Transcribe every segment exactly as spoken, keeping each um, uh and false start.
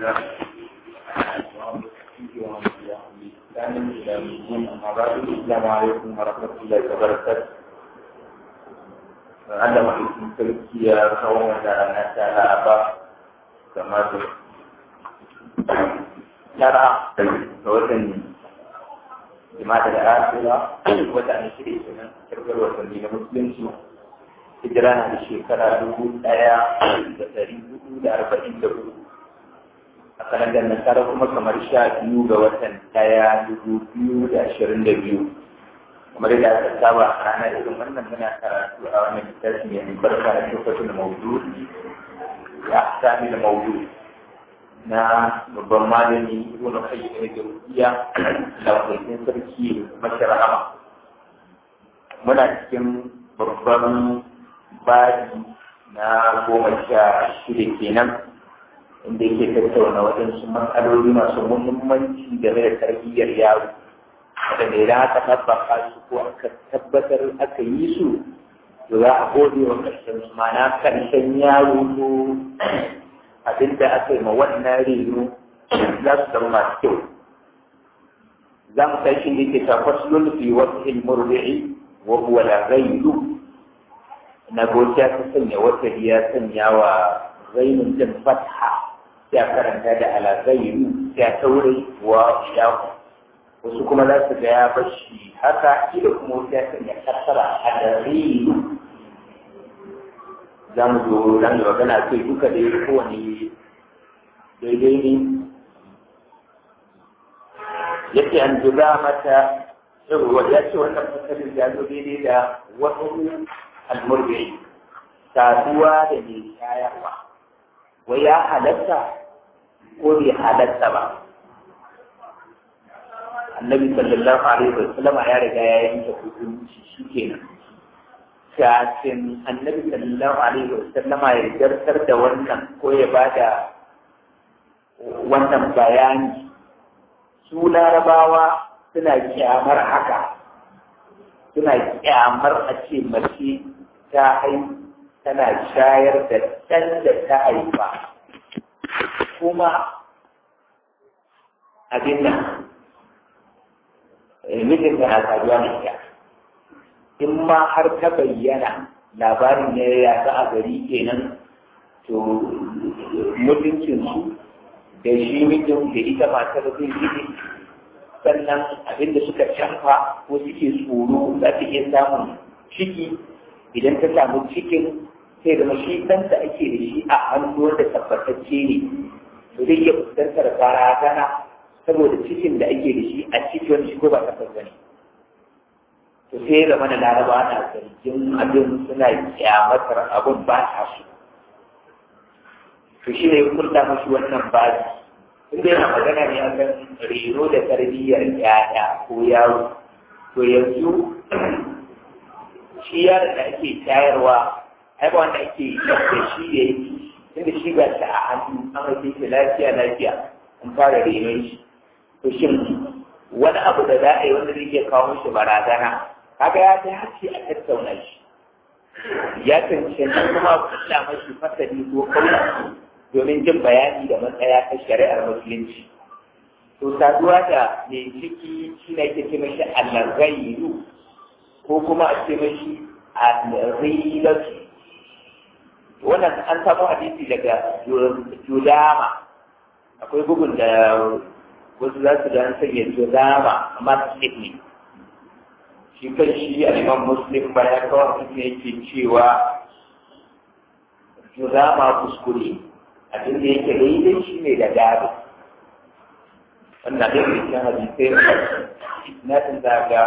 السلام عليكم ورحمة الله وبركاته. Anda makin kerja kawan dan acara apa termasuk cara kawasan jemaah dan akhirah watan ini dengan kerja watan di Muslim semua hijrah di sekitar dubu daya dari dubu dan arba'in dubu akan ada negara kuma kamar sha biyu ga watan daya dubu biyu da ashirin da biyu kamar da aka saba a ranar irin wannan muna karatu a wannan littafi mai albarka na shofatun maudu ya sami da maudu na babban malami ibn qayyim al-jawziyya lafazin sarki masharama muna cikin babban baji na goma sha shida kenan inda yake tattauna waɗansu matsaloli masu muhimmanci game da tarbiyyar yaro wadanda idan aka tabbaka su ko aka tabbatar aka yi su to za a gode wa ƙarshen su mana ƙarshen yaro ko abinda aka yi ma wannan reno za su zama masu kyau za mu tashi da ke tafas lulfi wasu ilmurbi'i wa huwa la ghayru na gociya ta sanya wata ya sanya wa zainun jan fatha ya karanta da ala ghayru ya taure wa shafu wasu kuma za su ga ya bashi haka ila kuma wasu ya sanya kasara a darilu za mu zo nan da magana kai duka da ya kowane daidai ne yake an zuba mata yawwa ya ce wannan fasalin ya zo daidai da wasu almurbi saduwa da mai shayarwa wai ya halatta ko bai halatta ba annabi sallallahu alaihi wa sallam ya riga ya yanke hukunci shikenan kafin annabi sallallahu alaihi wa sallama ya jartar da wannan ko ya bada wannan bayani su larabawa suna kyamar haka suna kyamar a ce mace ta haihu tana shayar da ɗan da ta haifa kuma abin nan mijin da na saduwa da ita in ma har ta bayyana labarin ne ya ta a gari kenan to mutuncinsu da shi mijin da ita matar zai gidi sannan abinda suka canfa ko suke tsoro za ta iya samun ciki idan ta samu cikin sai da shi ɗanta ake da shi a hannu wanda tabbatacce ne to zai iya fuskantar barazana saboda cikin da ake da shi a cikin shi ko ba ta bane to sai da mana laraba na zargin abin suna kyamatar abin ba ta su to shi ne kurta mashi wannan bazi inda yana magana ne akan reno da tarbiyyar yaya ko yaro to yanzu shi yaron da ake shayarwa ai ba wanda ake da shi ya yi inda shi ga ta a hannu an haife shi lafiya lafiya an fara renon shi to shin wani abu da za a yi wanda zai iya kawo mishi barazana kaga ya ta hace a tattauna shi ya cancanci kuma kulla mashi fasali ko kaula domin jin bayani da matsaya ta shari'ar musulunci to saduwa da mai ciki shi ne ake ce mashi al-ghayru ko kuma a ce mashi al-ghilatu wannan an samu hadisi daga Judama akwai bugun da wasu za su ga an sanya Judama amma su ne shi kan shi a liman muslim ba ya kawo ne yake cewa Judama kuskure abin da yake daidai shi ne da gado wannan da yake cikin hadisai na tun zaga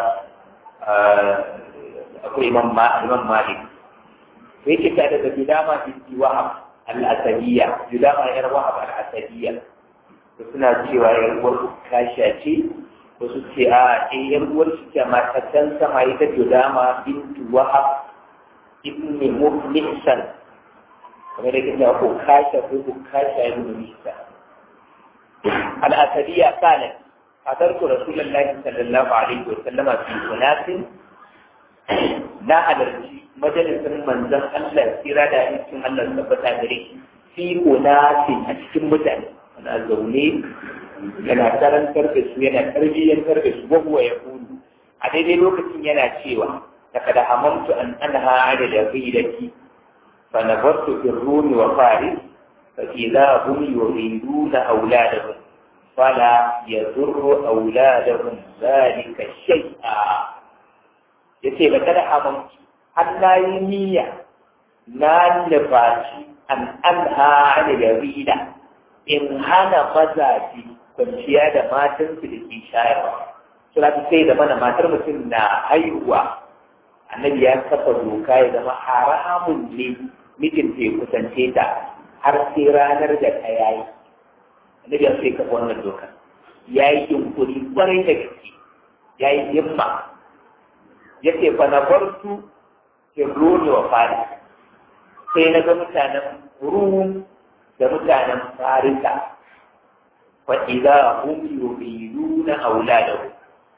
akwai imam malik da yake tare da Judama binti Wahab al-Asadiyya Judama yar Wahab al-Asadiyya to suna cewa yar uwar kasha ce wasu ce a ce yar uwar shi ce matatan sama ita Judama binti Wahab ibn Muflisan kamar da kake ko kasha ko ko kasha ibn Muflisan al-Asadiyya qalat hadartu Rasulullahi sallallahu alaihi wa sallama fi sunatin na halarci majalisar manzon Allah tsira da yankin Allah tabbata gare fi unatin a cikin mutane na a zaune yana karantar da su yana tarbiyyantar da su wahuwa ya kulu a daidai lokacin yana cewa لقد هممت أن أنهى عن العقيدة فنظرت في الروم وفارس فإذا هم يريدون أولادهم فلا يضر أولادهم ذلك شيئا yace ba kada hamamci har na yi niyya na nufaci an anha da yarida in hana mazaje kwanciya da matansu da ke shayarwa suna sai da mana matar mutum na haihuwa annabi ya kafa doka ya zama haramun ne mijin ta kusance ta har sai ranar da ta yayi annabi ya sai kafa wannan doka ya yi yunkuri kwarai da gaske ya yi himma ya ce fa na bar su kirroni wa fari sai na ga mutanen rum da mutanen farisa fa idza hum yuriduna auladahum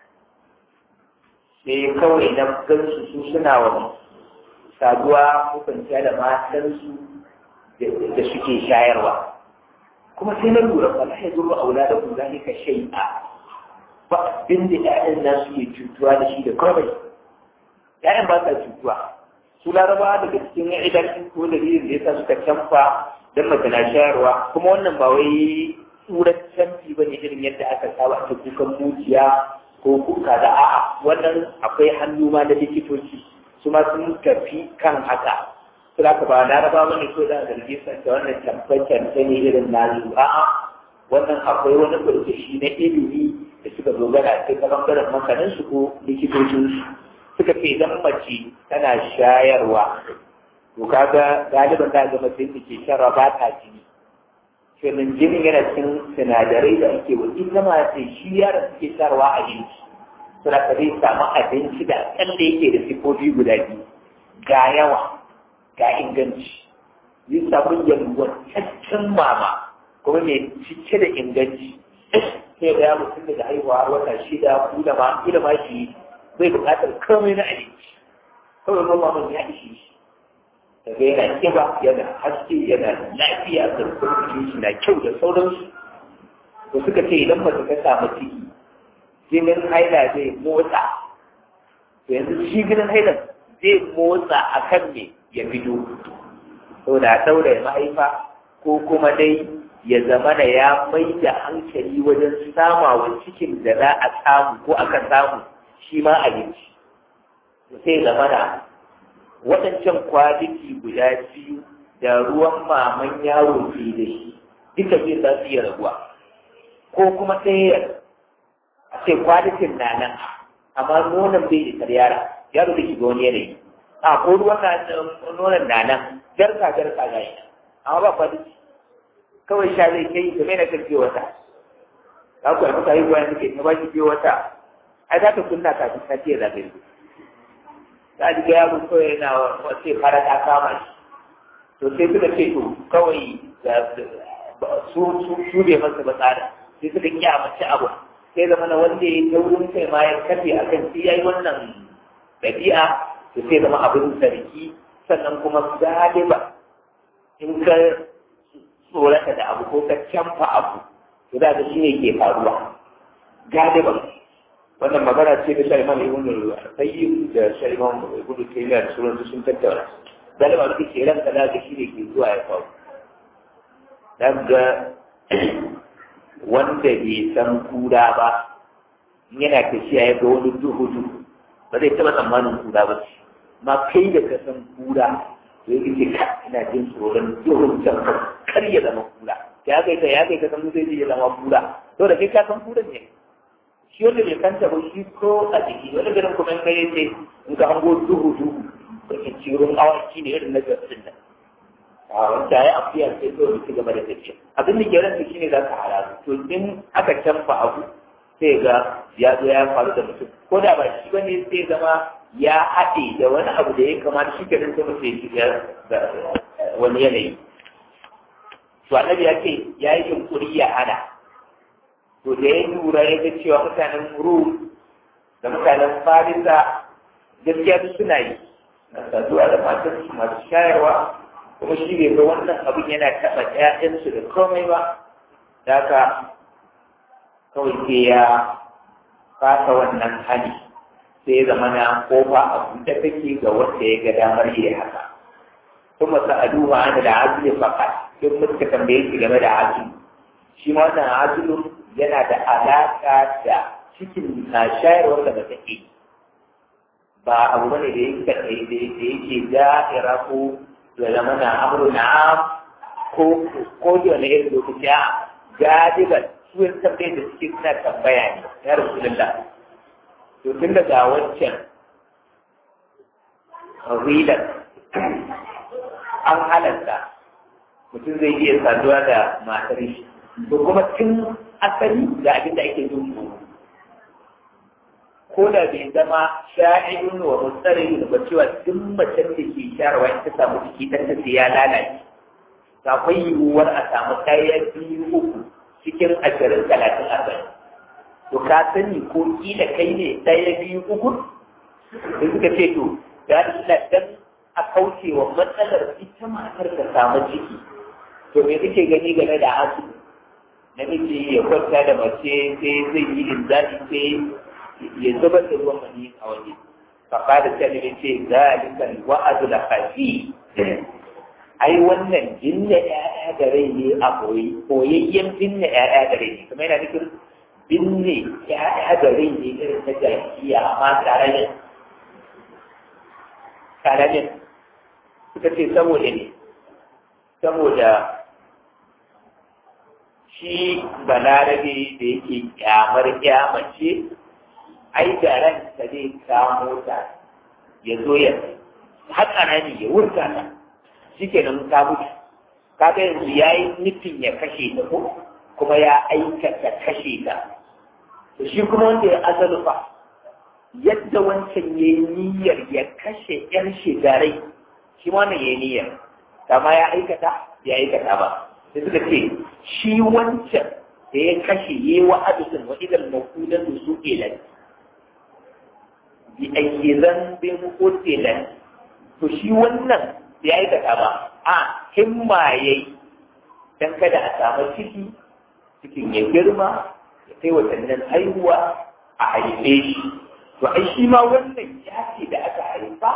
sai kawai na gansu su suna wa saduwa hukunciya da matansu da suke shayarwa kuma sai na lura ba ya zuru aula da ku zai ka shai'a ba abin da ƴaƴan nan suke cutuwa da shi da kawai ƴaƴan ba sa cutuwa su larabawa daga cikin idan ko dalilin da yasa suka canfa dan mace na shayarwa kuma wannan ba wai tsuran canfi ba ne irin yadda aka saba ta kukan mujiya ko kuka da a'a wannan akwai hannu ma da likitoci su ma sun tafi kan haka su da ba na raba mana so da zargi sa ta wannan tabbatar ta ne irin nazu a'a wannan akwai wani burbushi na ilimi da suka dogara sai ta bangaren makanin su ko likitocin su suka ce idan mace tana shayarwa to kaga galiban da ga mace da ke sharra ba ta jini shirin jinin yana cikin sinadarai da ake wa ita ma sai shi yaron suke sarwa a abinci suna ka zai samu abinci da kan da yake da sifofi guda biyu ga yawa ga inganci zai samu yalwataccen mama kuma mai cike da inganci sai ga yaro tun daga haihuwa wata shida kula ma kila ma shi bai buƙatar komai na abinci kawai mamaman ya ishe shi daga yana kiba yana haske yana lafiya da kurkukin shi na kyau da sauransu to suka ce idan mace ta samu ciki jinin haila zai motsa to yanzu shi jinin haila zai motsa a kan me ya fito to da saurayi mahaifa ko kuma dai ya zama da ya mai da hankali wajen samawa cikin da za a samu ko aka samu shi ma abinci to sai zama da waɗancan kwadiki guda biyu da ruwan maman yaro ke da shi duka zai za su iya rabuwa ko kuma ɗaya a ce kwadikin na nan amma nonon bai isar yara yaro da shiga wani yanayi a ko ruwan nonon na nan jarka jarka ga shi amma ba kwadiki kawai sha zai kai game na kan biyo wata za ku yi masa haihuwa yanzu ke ta ba shi biyo wata ai za ka kunna kafin ta ce zagaye ta ji yaro kawai yana wace fara ta kama shi to sai suka ce to kawai su su bai masa ba tsada sai suka kyamace abu sai zama na wanda ya ta wurin kai ma ya kafe a kan sai ya yi wannan ɗabi'a to sai zama abin sarki sannan kuma galiba in ka tsorata da abu ko ka canfa abu to da shi ne ke faruwa galiban wannan magana ce da shariman ibn al-qayyim da shariman ibn taymiyyah da sauransu sun tattauna galiba duk ke ran da shi ne ke zuwa ya faru daga wanda bai san kura ba yana tafiya ya ga wani duhu duhu ba zai taɓa tsammanin kura ba ce ma kai da ka san kura to yake ce ka ina jin tsoron duhun can kar ya zama kura ya kai ka ya kai ka san zai ya zama kura to da kai ka san kura ne shi wanda bai kanta ba shi ko a jiki wani garin kuma in kai ce in ka hango duhu duhu kake cirin awaki ne irin na gasin nan a wanda ya afiya sai to ci gaba da tafiya abin da ke ranka shine za ka hararu to in aka canfa abu sai ga ya zo ya faru da mutum ko da ba shi bane sai zama ya haɗe da wani abu da ya kamata shi kenan sai mutum ya shiga wani yanayi to annabi ya ce ya yi yunkuri ya hana to da ya lura ya ga cewa mutanen rum da mutanen farisa gaskiya duk suna yi na saduwa da matan masu shayarwa kuma shi bai ga wannan abin yana taɓa ƴaƴansu da komai ba daga kawai sai ya fasa wannan hali sai zama na kofa a buɗe take ga wanda ya ga damar yi haka kuma sa'aduha an da azli faqat duk muka tambaye shi game da azli shi ma wannan azlun yana da alaka da cikin na shayarwar da take ba abu bane da yake da yake da'ira ko da zama na amru na'am ko ko da ne irin lokaci a gadiban su yin tambaye da suke suna tambaya ne ya rasulullah to tun daga wancan rilar an halatta mutum zai iya saduwa da matar shi to kuma tun asali da abin da ake jin tsoro ko da bai zama sha'irun wa mutsarrin ba cewa duk macen da ke sharawa in ta samu ciki ta tafi ya lalace akwai yiwuwar a samu ɗaya biyu uku cikin ashirin talatin arba'in to ka sani ko kila kai ne ɗaya biyu uku da suka ce to da ina dan a kauce wa matsalar ita matar ta samu ciki to me kake gani game da asu namiji ya kwanta da mace sai zai yi linzali sai ya zubar da ruwan mani a waje faƙa da talibai ce zalikan wa'adu da kafi ai wannan jinna ƴaƴa da rai ne a koyi koyayyen binne ƴaƴa da rai ne kuma yana nufin binne ƴaƴa da rai ne irin na jahiliya amma tarayen tarayen suka ce saboda ne saboda shi balarabe da yake kyamar kyamace ai da ranta zai kamo ta ya zo ya haƙa rani ya wurga ta shi ke nan ta mutu kaga yanzu ya yi nufin ya kashe ta ko kuma ya aikata kashe ta to shi kuma wanda ya azalu fa yadda wancan ya yi niyyar ya kashe ƴan shigarai shi ma wannan ya yi niyyar kama ya aikata ya aikata ba sai suka ce shi wancan da ya kashe ya yi wa'adun wa idan makudan su kelan bi ayyizan bin kutilan to shi wannan da ya aikata ba a himma yayi dan kada a samu ciki cikin ya girma ya kai watannin haihuwa a haife shi to ai shi ma wannan ya ce da aka haifa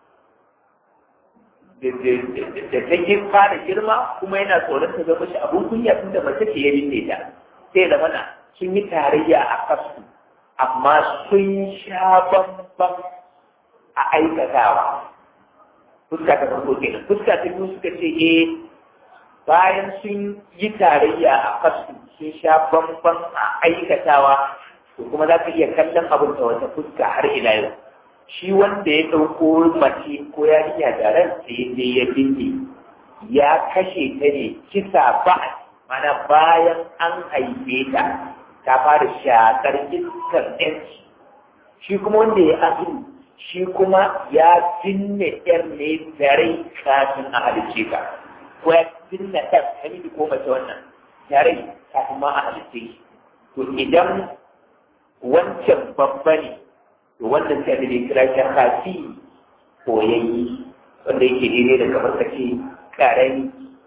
da ta yi fara girma kuma yana tsoron ta zama shi abun kunya tun da mace ce ya binne ta sai da mana sun yi tarayya a kasu amma sun sha bambam a aikatawa fuska ta farko kenan fuska ta biyu suka ce eh bayan sun yi tarayya a kasu sun sha bambam a aikatawa to kuma za ka iya kallon abin da wata fuska har ila yau shi wanda ya ɗauko mace ko yarinya da ran sai je ya binne ya kashe ta ne kisa ba mana bayan an haife ta ta fara shakar iskar yanci shi kuma wanda ya azumi shi kuma ya binne yar ne tare kafin a halice ka ko ya binne ɗan namiji ko mace wannan tare kafin ma a halice to idan wancan babba ne to wannan sai da kira shi hafi koyayyi wanda yake daidai da kamar kace karami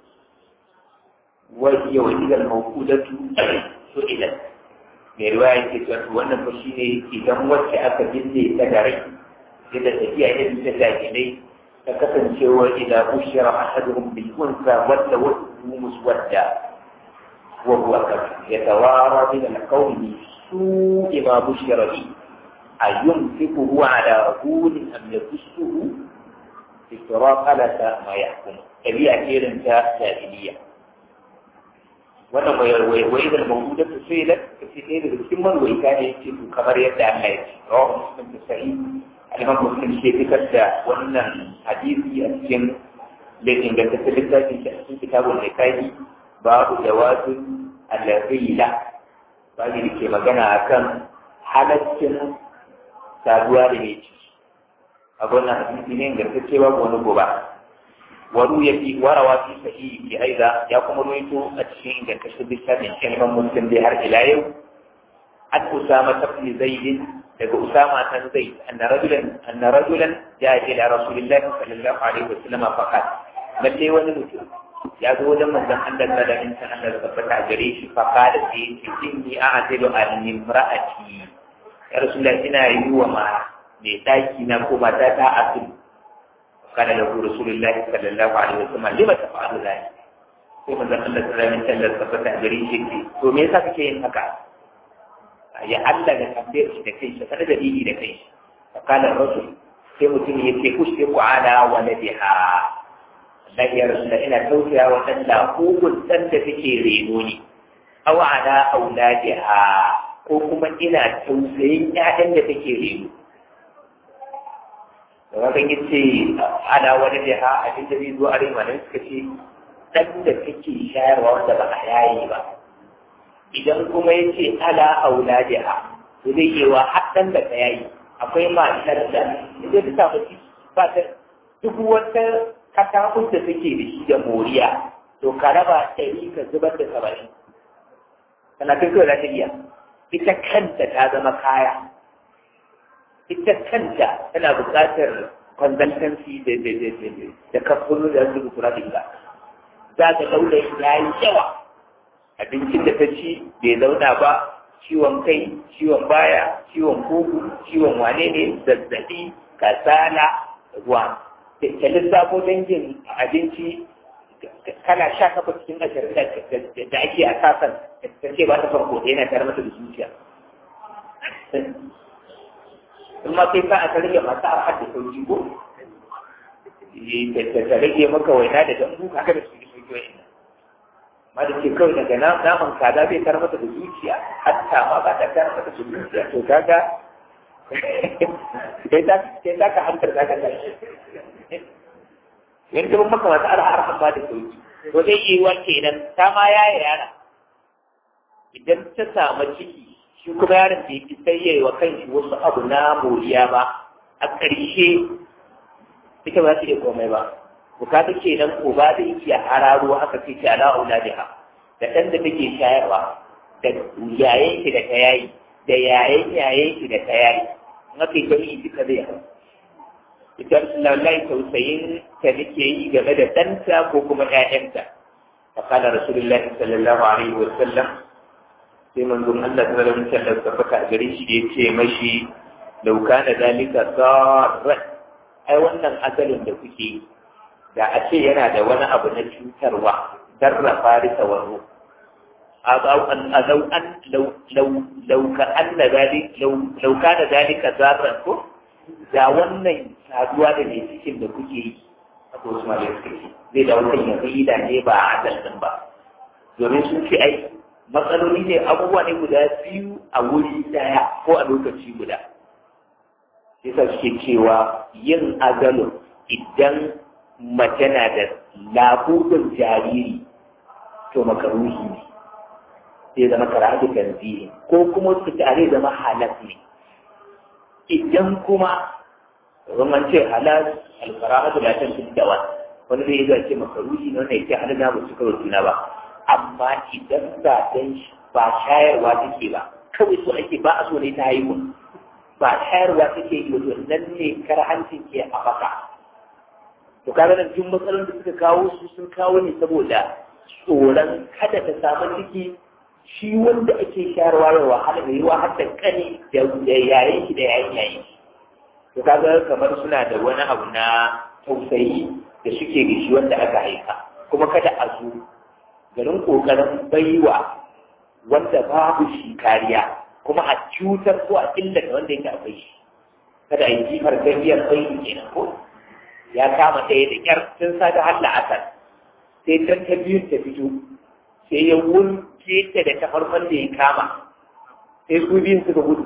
wani yau idan mawkudatu so idan mai riwaya yake cewa wannan fa shine idan wacce aka binne ta da rai yadda tafiya irin ta jahilai ta kasancewa idan bushira ahaduhum bil unsa wadda wadda muswadda wa huwa kafir yatawara min al qawmi su'i ma bushira bi ayumsikuhu ala hudin am yadussuhu istiraqalata ma yahkum tabi'a irin ta jahiliya wannan wai wai da mawuda ta sai da kace sai da cikin manwai ka ne ce to kamar yadda Allah ya ce rawu muslim da sahih al-imam muslim shi fitar da wannan hadisi a cikin da inganta littafin shi a cikin kitabul nikah babu jawazin al-ghila babu da ke magana akan halaccin saduwa da mai ciki a wannan hadisi ne ingantacce babu wani goba وروي في وروى في صحيح أيضا يقوم رويته الشيء إذا كشف بالسبب كلمة مسلم بهر إلى يوم عن أسامة بن زيد لقى أسامة بن زيد أن رجلا أن رجلا جاء إلى رسول الله صلى الله عليه وسلم فقال ما لي ونمت ya zo wajen manzon Allah da da insan Allah da tabbata gare shi fa kada sai yace inni a'tilu an imra'ati ya rasulullah ina yi wa ma mai daki na ko mata ta asul kana da rasulullah sallallahu alaihi wasallam lima tafa'alu zalik sai manzon Allah da da insan Allah da tabbata gare shi to me yasa kake yin haka ya Allah da tambayar shi da kai shi kada da dini da kai fa kana rasul sai mutum yake kushku ala waladiha dan ya rasu da ina tausaya wa ɗan da hukun ɗan da take reno ne, aw ala auladiha ko kuma ina tausayin ƴaƴan da take reno. Da wakan yace ala waladiha abin da zai zo a rima nan suka ce ɗan da take shayarwa wanda ba a yayi ba. Idan kuma yace ala auladiha to zai yi wa har ɗan da ta yayi akwai matar da idan ta samu ba ta duk wata katakun da suke da shi da moriya to ka raba ɗari ka zubar da saba'in kana kai kawai za ta iya ita kanta ta zama kaya ita kanta tana buƙatar consultancy da da da da da kafin da su kula da ita za ka daura ya yi yawa abincin da ta ci bai zauna ba ciwon kai ciwon baya ciwon kugu ciwon wane ne zazzaɓi kasala ruwa ta lissafo dangin abinci kana sha kafa cikin ashirin da ake a kasan ta ce ba ta farko da yana tare mata da zuciya in ma kai ka a ta rage masu a hadda sauki ko ta rage maka waina da dambu haka da su yi sauki waina ma da ke kawai daga naman kaza bai tare mata da zuciya hatta ma ba ta tare mata da zuciya to kaga sai ta ka hantar za ka tashi yanzu mun maka masu arha ba da sauki to zai yi wa kenan ta ma yaya yara idan ta samu ciki shi kuma yaron da yake sai yayi wa kanshi wasu abu na moriya ba a ƙarshe ita ba ta iya komai ba bukatu kenan ko ba zai iya hararo aka ce ta ala auladiha da ɗan da take shayarwa da yayin ki da ta yayi da yayin yayin ki da ta yayi in aka yi gani duka zai hau ita lallai tausayin ta nake yi game da ɗanta ko kuma ƴaƴanta fa kana rasulullahi sallallahu alaihi wa sallam sai manzon Allah ta zama sallar ta faka gare shi da yace mashi law kana dalika sarra ai wannan asalin da kuke da a ce yana da wani abu na cutarwa darra farisa wa ruh أو أن لو أن لو لو لو كأن ذلك لو لو كان ذلك ذرا da wannan saduwa da mai cikin da kuke yi a wasu malayi zai da wannan ya fi da ne ba a adalcin ba domin sun ce ai matsaloli ne abubuwa ne guda biyu a wuri daya ko a lokaci guda yasa suke cewa yin azalun idan mace na da lafudin jariri to makaruhi ne zai zama karatu tanzihi ko kuma su tare zama halal ne idan kuma zaman ce halal alfara'atu la tanfi dawa wani zai ga ce makaruhi ne wannan yake halal ba su kawai juna ba amma idan ba dan ba shayarwa take ba kawai so ake ba a so ne ta haihu ba shayarwa take yi wato nan ne karhancin ke a baka to kaga nan jin matsalolin da suka kawo su sun kawo ne saboda tsoron kada ta samu ciki shi wanda ake shayarwa da wahala mai yiwa har da kane da yayin shi da yayin yayin to kaga kamar suna da wani abu na tausayi da suke da shi wanda aka haifa kuma kada a zo garin kokarin baiwa wanda babu shi kariya kuma a cutar ko a illata wanda yake akwai shi kada a yi jifar gabiyar bai kenan ko ya kama ɗaya da ƙyar sun sa ta har la'asar sai can ta biyun ta fito sai ya wunce ta da ta farkon da ya kama sai su biyun suka gudu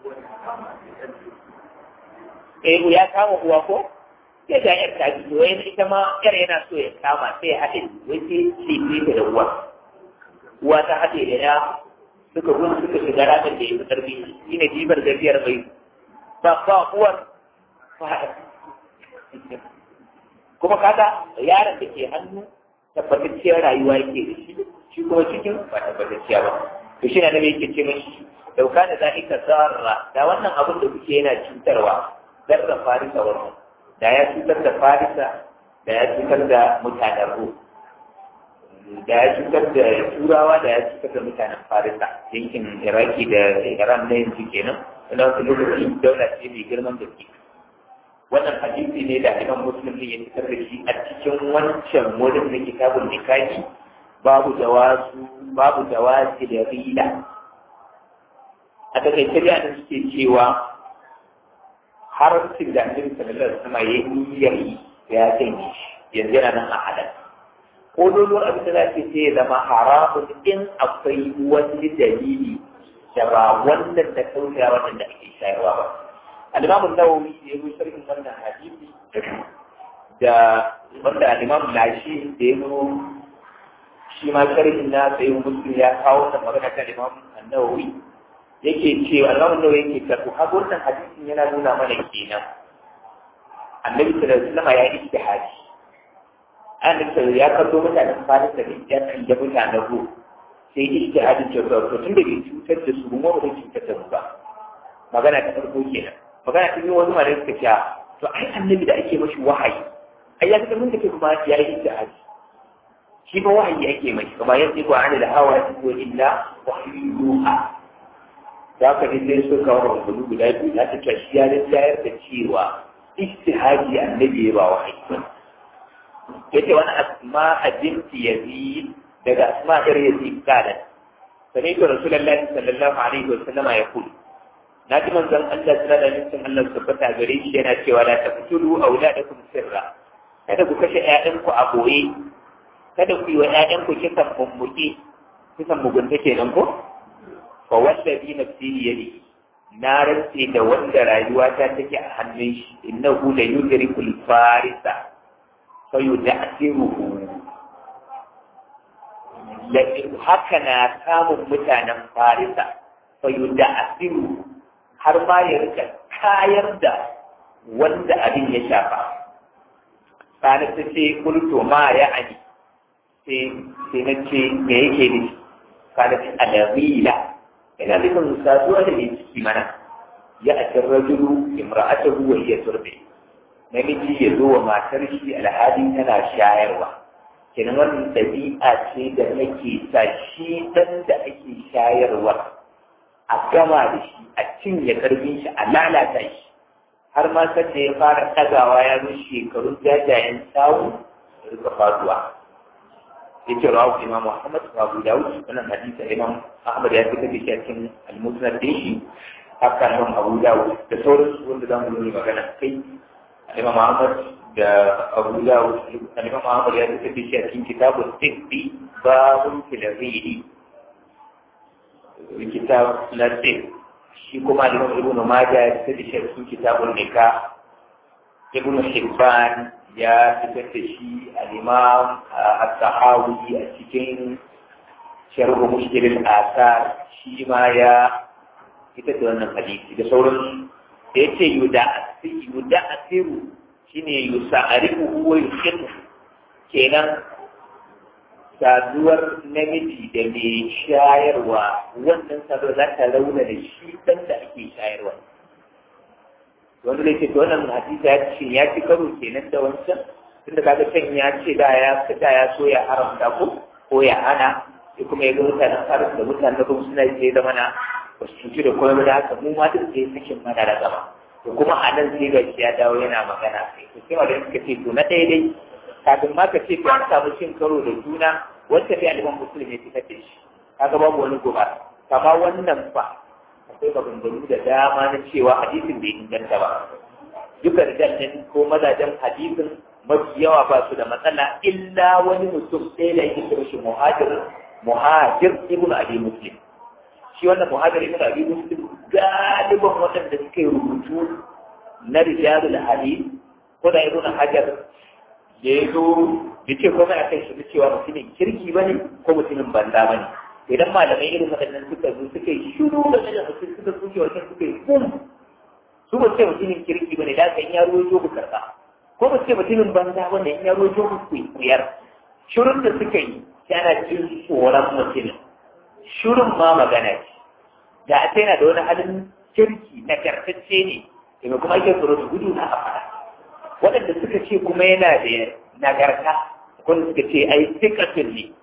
eh ya kama uwa ko sai ga yar ta fito wai ita ma yar yana so ya kama sai ya haɗe wai sai liƙe ta da uwa uwa ta haɗe da ya suka gudu suka shiga ranar da ya fi ƙarfi shi ne jibar gafiyar bai ba ba uwar kuma kaga yaron da ke hannu tabbatacciyar rayuwa yake da shi shi kuma cikin ba tabbatacciya ba to shi na da yake ce mashi dauka da zalika zarra da wannan abin da kuke yana cutarwa zarra farisa wannan da ya cutar da farisa da ya cutar da mutanen ru da ya cutar da turawa da ya cutar da mutanen farisa yankin iraki da iran na yanzu kenan wanda wasu lokaci daula ce mai girman gaske wannan hadisi ne da imam muslim ya fitar da shi a cikin wancan wurin da kitabun nikahi babu jawazu babu jawazi da rila a takaice da nan suke cewa haramcin da annabi sallallahu alaihi wasallam ya niyyar ya janye shi yanzu yana nan a halal ko dole abin da zai ce ya zama haramun in akwai wani dalili da ba wannan da kauriya wannan da ake shayarwa ba al-Imam an-Nawawi da ya yi sharhin wannan hadisi da wanda al-Imam Nashi da ya yi shi ma sharhin na sai Muslim ya kawo da magana ta Imam an-Nawawi yake cewa Allah ne yake cewa har wannan hadisin yana nuna mana kenan Annabi sallallahu alaihi wasallam ya yi ijtihadi Annabi ya kaso mutanen fadin da ya kan da mutanen ru sai ijtihadin cewa to tunda bai cutar da su mu ba cutar da mu ba magana ta farko kenan magana ta biyu wani malai suka ce to ai Annabi da ake mashi wahayi ai ya kace mun take kuma ya yi ijtihadi shi ba wahayi ake mashi kuma yanzu ko an da hawa ko illa wahyuha da aka yi sai suka kawo rubutu guda biyu na ta kashiya da tayar da cewa ijtihadi annabi ba wahayi yace wani asma a binti yazid daga asma ir yazid kana sai to rasulullahi sallallahu alaihi wa sallama ya kula na ji manzon Allah sallallahu alaihi wa sallam Allah tabbata gare shi yana cewa la taqtulu auladakum sirra kada ku kashe ƴaƴanku a boye kada ku yi wa ƴaƴanku kisan mummuki kisan mugunta kenan ko fa wallazi nafsi yadi na rantse da wanda rayuwa ta take a hannun shi innahu la yudrikul farisa fa yudasiruhu la haka na samun mutanen farisa fa yudasiru har ma ya rika kayar da wanda abin ya shafa kana ta ce kulto ma ya ani sai sai na ce me yake nufi kana ta alawila ina nufin saduwa da mai ciki mana ya a can rajulu imra'atahu wa hiya turbi namiji ya zo wa matar shi alhali tana shayarwa kenan wannan ɗabi'a ce da nake sa shi dan da ake shayarwa a gama da shi a cinye karfin shi a lalata shi har ma sanda ya fara ɗagawa ya zo shekarun jajayen sawu da rika faduwa yace rawu imam Muhammad wa Abu Dawud wannan hadisi imam Ahmad ya fitar da shi a cikin al-Musnad din shi haka imam Abu Dawud da sauran su wanda zamu yi magana kai imam Ahmad da Abu Dawud imam Ahmad ya fitar da shi a cikin kitabul Tibbi babun fil ghidi kitab al-Tibbi shi kuma imam Ibn Majah ya fitar da shi a cikin kitabul Nikah Ibn Hibban ya fitar da shi al-imam al-Tahawi a cikin sharh mushkil al-athar shi ma ya fitar da wannan hadisi da sauran da yace yuda yuda asiru shine yusa'arifu wa yushitu kenan saduwar namiji da mai shayarwa wannan saduwar za ta rauna da shi dan da ake shayarwa wanda da ke wannan hadisi ya ce ya ci karo kenan da wancan tunda kaga can ya ce da ya fita ya so ya haramta ko ko ya hana sai kuma ya ga mutanen farin da mutanen kuma suna ce da mana ba su cuci da komai da haka mu ma duk sai sakin mana da gaba to kuma a nan sai gashi ya dawo yana magana sai to sai wanda suka ce to na daidai kafin ma ka ce ka samu cin karo da juna wacce sai aliman musulmi ya fitar da shi kaga babu wani gobe kama wannan fa akwai maganganu da dama na cewa hadisin bai inganta ba duka rijalin ko mazajen hadisin mafi yawa ba su da matsala illa wani mutum ɗaya da yake kira shi muhajir muhajir ibn abi muslim shi wannan muhajir ibn abi muslim galiban waɗanda suka yi rubutu na rijalul hadis ko da ibn hajar da ya zo da ce komai akan shi cewa mutumin kirki bane ko mutumin banza bane idan malamai irin waɗannan suka zo suka yi shiru da da mutum suka suke wajen suka yi kum su ba ce mutumin kirki bane da kan ya ruwa ku karɓa ko ba ce mutumin banza bane in ya ruwa ku kuyar shirun da suka yi yana jin tsoron mutumin shirun ma magana ce da a yana da wani halin kirki nagartacce ne daga kuma ake tsoro da gudu na a fara waɗanda suka ce kuma yana da nagarta wanda suka ce ai sikatun ne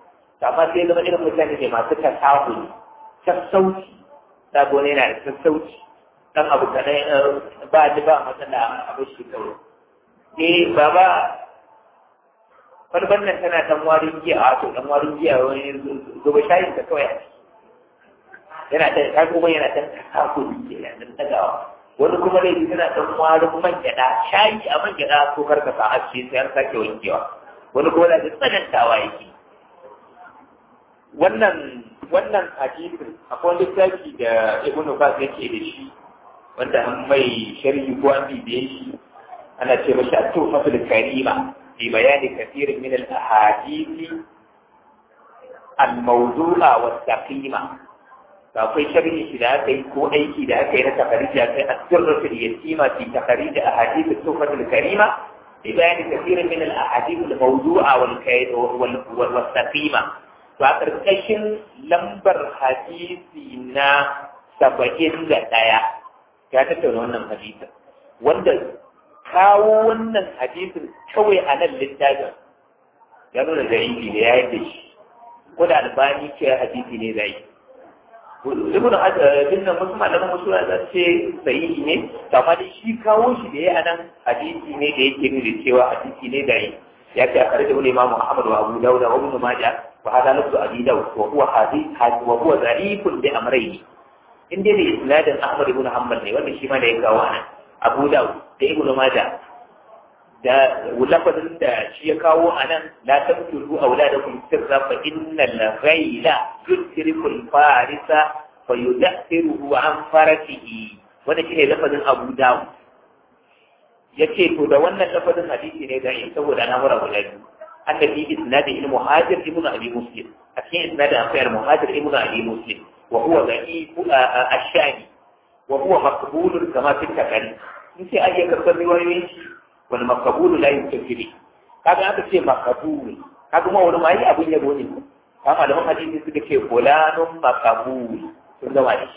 amma sai zama irin mutane ne masu tasahuli sassauci sabo ne yana da sassauci dan abu kaɗai ba ni ba matsala abin shi kawai eh baba kwalban nan tana dan warin giya a to dan warin giya wani zuba shayin ta kawai yana da ta kuma yana dan tasahuli ke dan tagawa wani kuma dai tana dan warin man gyaɗa shayi a man gyaɗa ko karka sa haske sai an sake wankewa wani kuma da tsanantawa yake wannan wannan hadisin akwai littafi da Ibn Baz yake da shi wanda an mai sharhi ko an bibiye shi ana ce mashi at-tuhfatul karima fi bayani kathirin min al-ahadith al-mawdu'a was-saqima akwai sharhi shi da aka yi ko aiki da aka yi na takarija kai as-sirratul yatima fi takarija ahadith at-tuhfatul karima fi bayani kathirin min al-ahadith al-mawdu'a wal-saqima to a ƙarƙashin lambar hadisi na saba'in da ɗaya ya tattauna wannan hadisin wanda kawo wannan hadisin kawai a nan littafin ya nuna zaifi da ya yi da shi ko da albani ce hadisi ne zai ibn bin nan wasu malaman wasu za ce sahihi ne amma dai shi kawo shi da ya a nan hadisi ne da yake nuna cewa hadisi ne da ya ce a kare da wani imamu Ahmad wa Abu Dawud wa Ibn Majah وهذا لفظ أبي داود وهو حديث وهو ضعيف بأمرين إن دي إسناد أحمد بن حنبل ne wanda shi ma da ya kawo ana Abu Dawud da Ibn Majah da lafazin da shi ya kawo anan la tabtulu auladakum sirra fa innal ghayla yusrifu al-farisa fa yudahhiruhu an farasihi wanda shine lafazin Abu Dawud yace to da wannan lafazin hadisi ne da yin saboda na mura guda biyu أن في إسناد المهاجر ابن أبي مسلم أثناء إسناد أخير المهاجر ابن أبي مسلم وهو ضعيف الشامي وهو مقبول كما في التقريب نسي أي كثر رواية والمقبول لا يمكن به هذا أنت شيء مقبول هذا ما هو ما هي أبو يبوني أما لهم حديث يقول فلان مقبول ثم مالش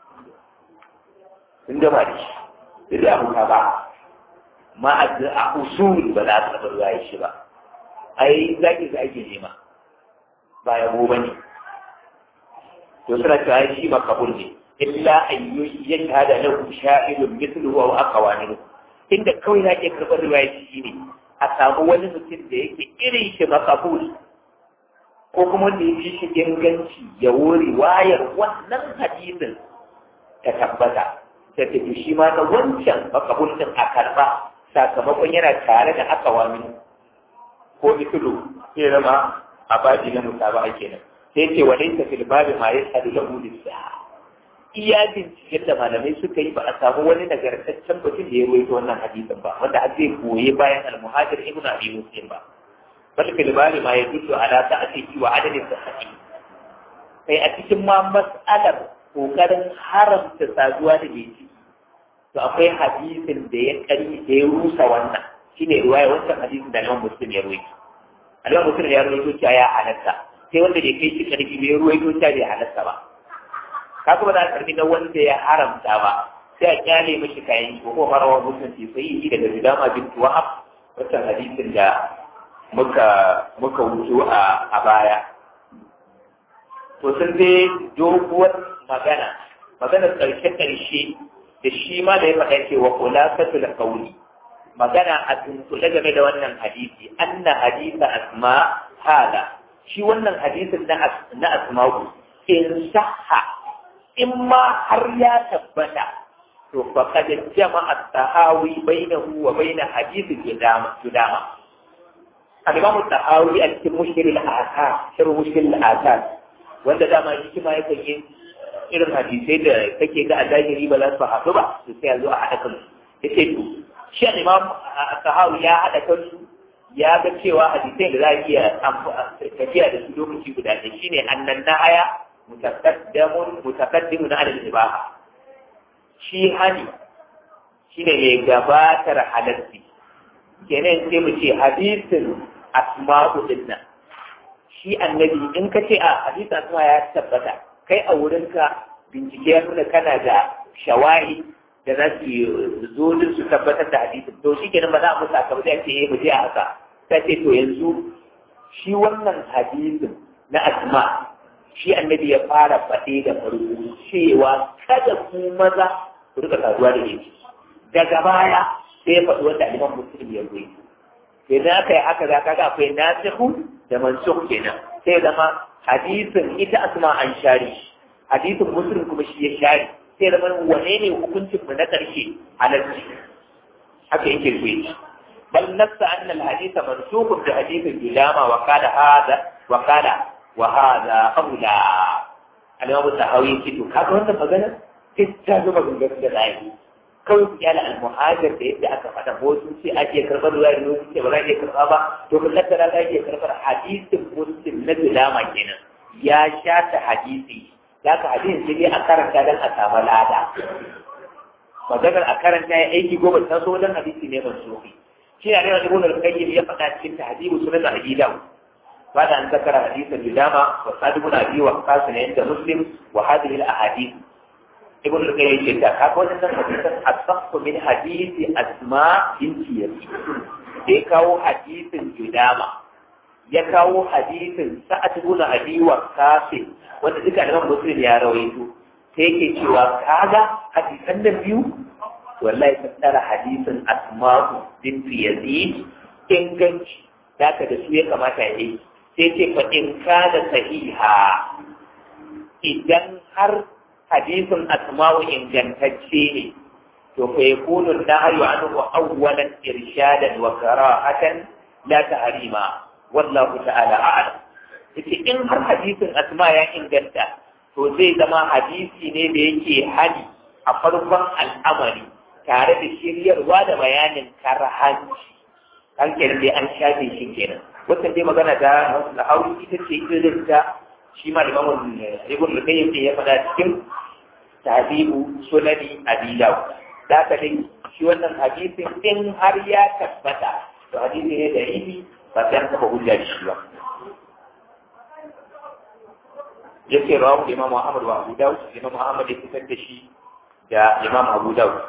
ثم مالش إذا أبو كبا ما أصول بلا أصل رواية شبه ai zaki da ake nema ba yabo ba ne to suna cewa shi makabul ne illa ayyu yashhada lahu sha'ilun mithluhu aw aqwanu inda kawai na ke karɓar riwaya shi ne a samu wani mutum da yake irin shi makabul ko kuma wanda ya shi inganci ya wuri wayar wannan hadisin ta tabbata ta tafi shi ma na wancan makabul din a karɓa sakamakon yana tare da aqwanu ko misulu sai zama a baji na musaba kenan sai ce wa laysa fil babi ma yashhadu lahu lisa iya binciken da malamai suka yi ba a samu wani nagartaccen mutum da ya rawaito wannan hadisin ba wanda har zai goye bayan al-muhajir ibn abi muslim ba bal fil babi ma yadullu ala ta'atihi wa adadin sahih sai a cikin ma mas'alar kokarin haramta saduwa da mai to akwai hadisin da ya kari da ya rusa wannan shine ruwaya wancan hadisin da Imam Muslim ya ruwaito. Imam Muslim ya ruwaito cewa ya halatta sai wanda bai kai shi karfi bai ruwaito cewa bai halatta ba. Ka kuma da karfi na wanda ya haramta ba sai a kyale mishi kayan shi ko farawa Muslim sai yi daga Bidama bint Wahab wancan hadisin da muka muka wuce a a baya. To sun dai doguwar magana magana karshe karshe da shi ma da ya faɗa cewa khulasatul qawli magana a tuntule game da wannan hadisi anna hadisa asma hada shi wannan hadisin na na asma'u in sahha in ma har ya tabbata to faqad jama'a tahawi bainahu wa bain hadisi judama judama al-imam tahawi a cikin mushkil al-asar sharh mushkil al-asar wanda dama shi ma yake yin irin hadisai da kake ga a zahiri ba za su haɗu ba to sai a zo a haɗa kansu yace to shi imam sahawi ya haɗa kansu ya ga cewa hadisai da za a iya tafiya da su lokaci guda ɗaya shine annan na haya mutaqaddamun mutaqaddimun ala al-ibaha shi hani shine mai gabatar halarci kenan sai mu ce hadisin asma'u dinna shi annabi in ka ce a hadisin asma ya tabbata kai a wurinka bincike ya nuna kana da shawahi da za su zo din su tabbatar da hadisin to shi kenan ba za a musa aka ba sai ce eh mu je a haka sai ce to yanzu shi wannan hadisin na asma shi annabi ya fara faɗe da farko cewa kada ku maza ku rika saduwa da yake daga baya sai ya faɗi wanda aliman musulmi ya goyi idan aka yi haka za ka ga akwai nasihu da mansukh kenan sai zama hadisin ita asma an share hadisin muslim kuma shi ya share sai zama wane ne hukuncin mu na ƙarshe halarci haka yake goyi bal nassa anna al hadisa mansukh bi hadithin bilama wa qala hada wa qala wa hada aula al-imam tahawi ce to kaga wannan magana sai ta zo magana da zai kawai ku kyala al-muhajir da yadda aka faɗa ko sun ce ake karɓar ruwa da wasu ce ba za a iya karɓa ba to kun tattara za a iya karɓar hadisin muslim na bilama kenan ya shata hadisi za ka hadisin sai dai a karanta don a samu lada maganar a karanta ya aiki goma ta so don hadisi ne ban sofi shi ne a ibn al-qayyim ya faɗa cikin tahdibu sunan abi dawud بعد أن ذكر حديث الجدامة وسعد بن أبي وقاص عند مسلم وهذه الأحاديث ابن القيم يقول هذا الحديث الصح من حديث أسماء بنت يزيد يكاو حديث الجدامة يكاو حديث سعد بن أبي وقاص wanda duka da muslim ya rawaito sai yake cewa kaga hadisan da biyu wallahi tattara hadisin asma'u bint yazid inganci zaka da su ya kamata ya yi sai ce fa in kana sahiha idan har hadisin asma'u ingantacce ne to fa yakunu nahyu anhu awwalan irshadan wa qara'atan la tahrima wallahu ta'ala a'lam yace in har hadisin asma ya inganta to zai zama hadisi ne da yake hali a farkon al'amari tare da shiryarwa da bayanin karhanci kan kenan dai an shafe shi kenan wannan dai magana da Nahawi ita ce irin ta shi ma Imam Ibn al-Qayyim ya faɗa cikin tahdibu sunani Abi Dawud da ka dai shi wannan hadisin din har ya tabbata to hadisi ne da ibi ba sai ka hujja shi ba yake rawu Imam Ahmad wa Abu Dawud Imam Ahmad ya fitar da shi da Imam Abu Dawud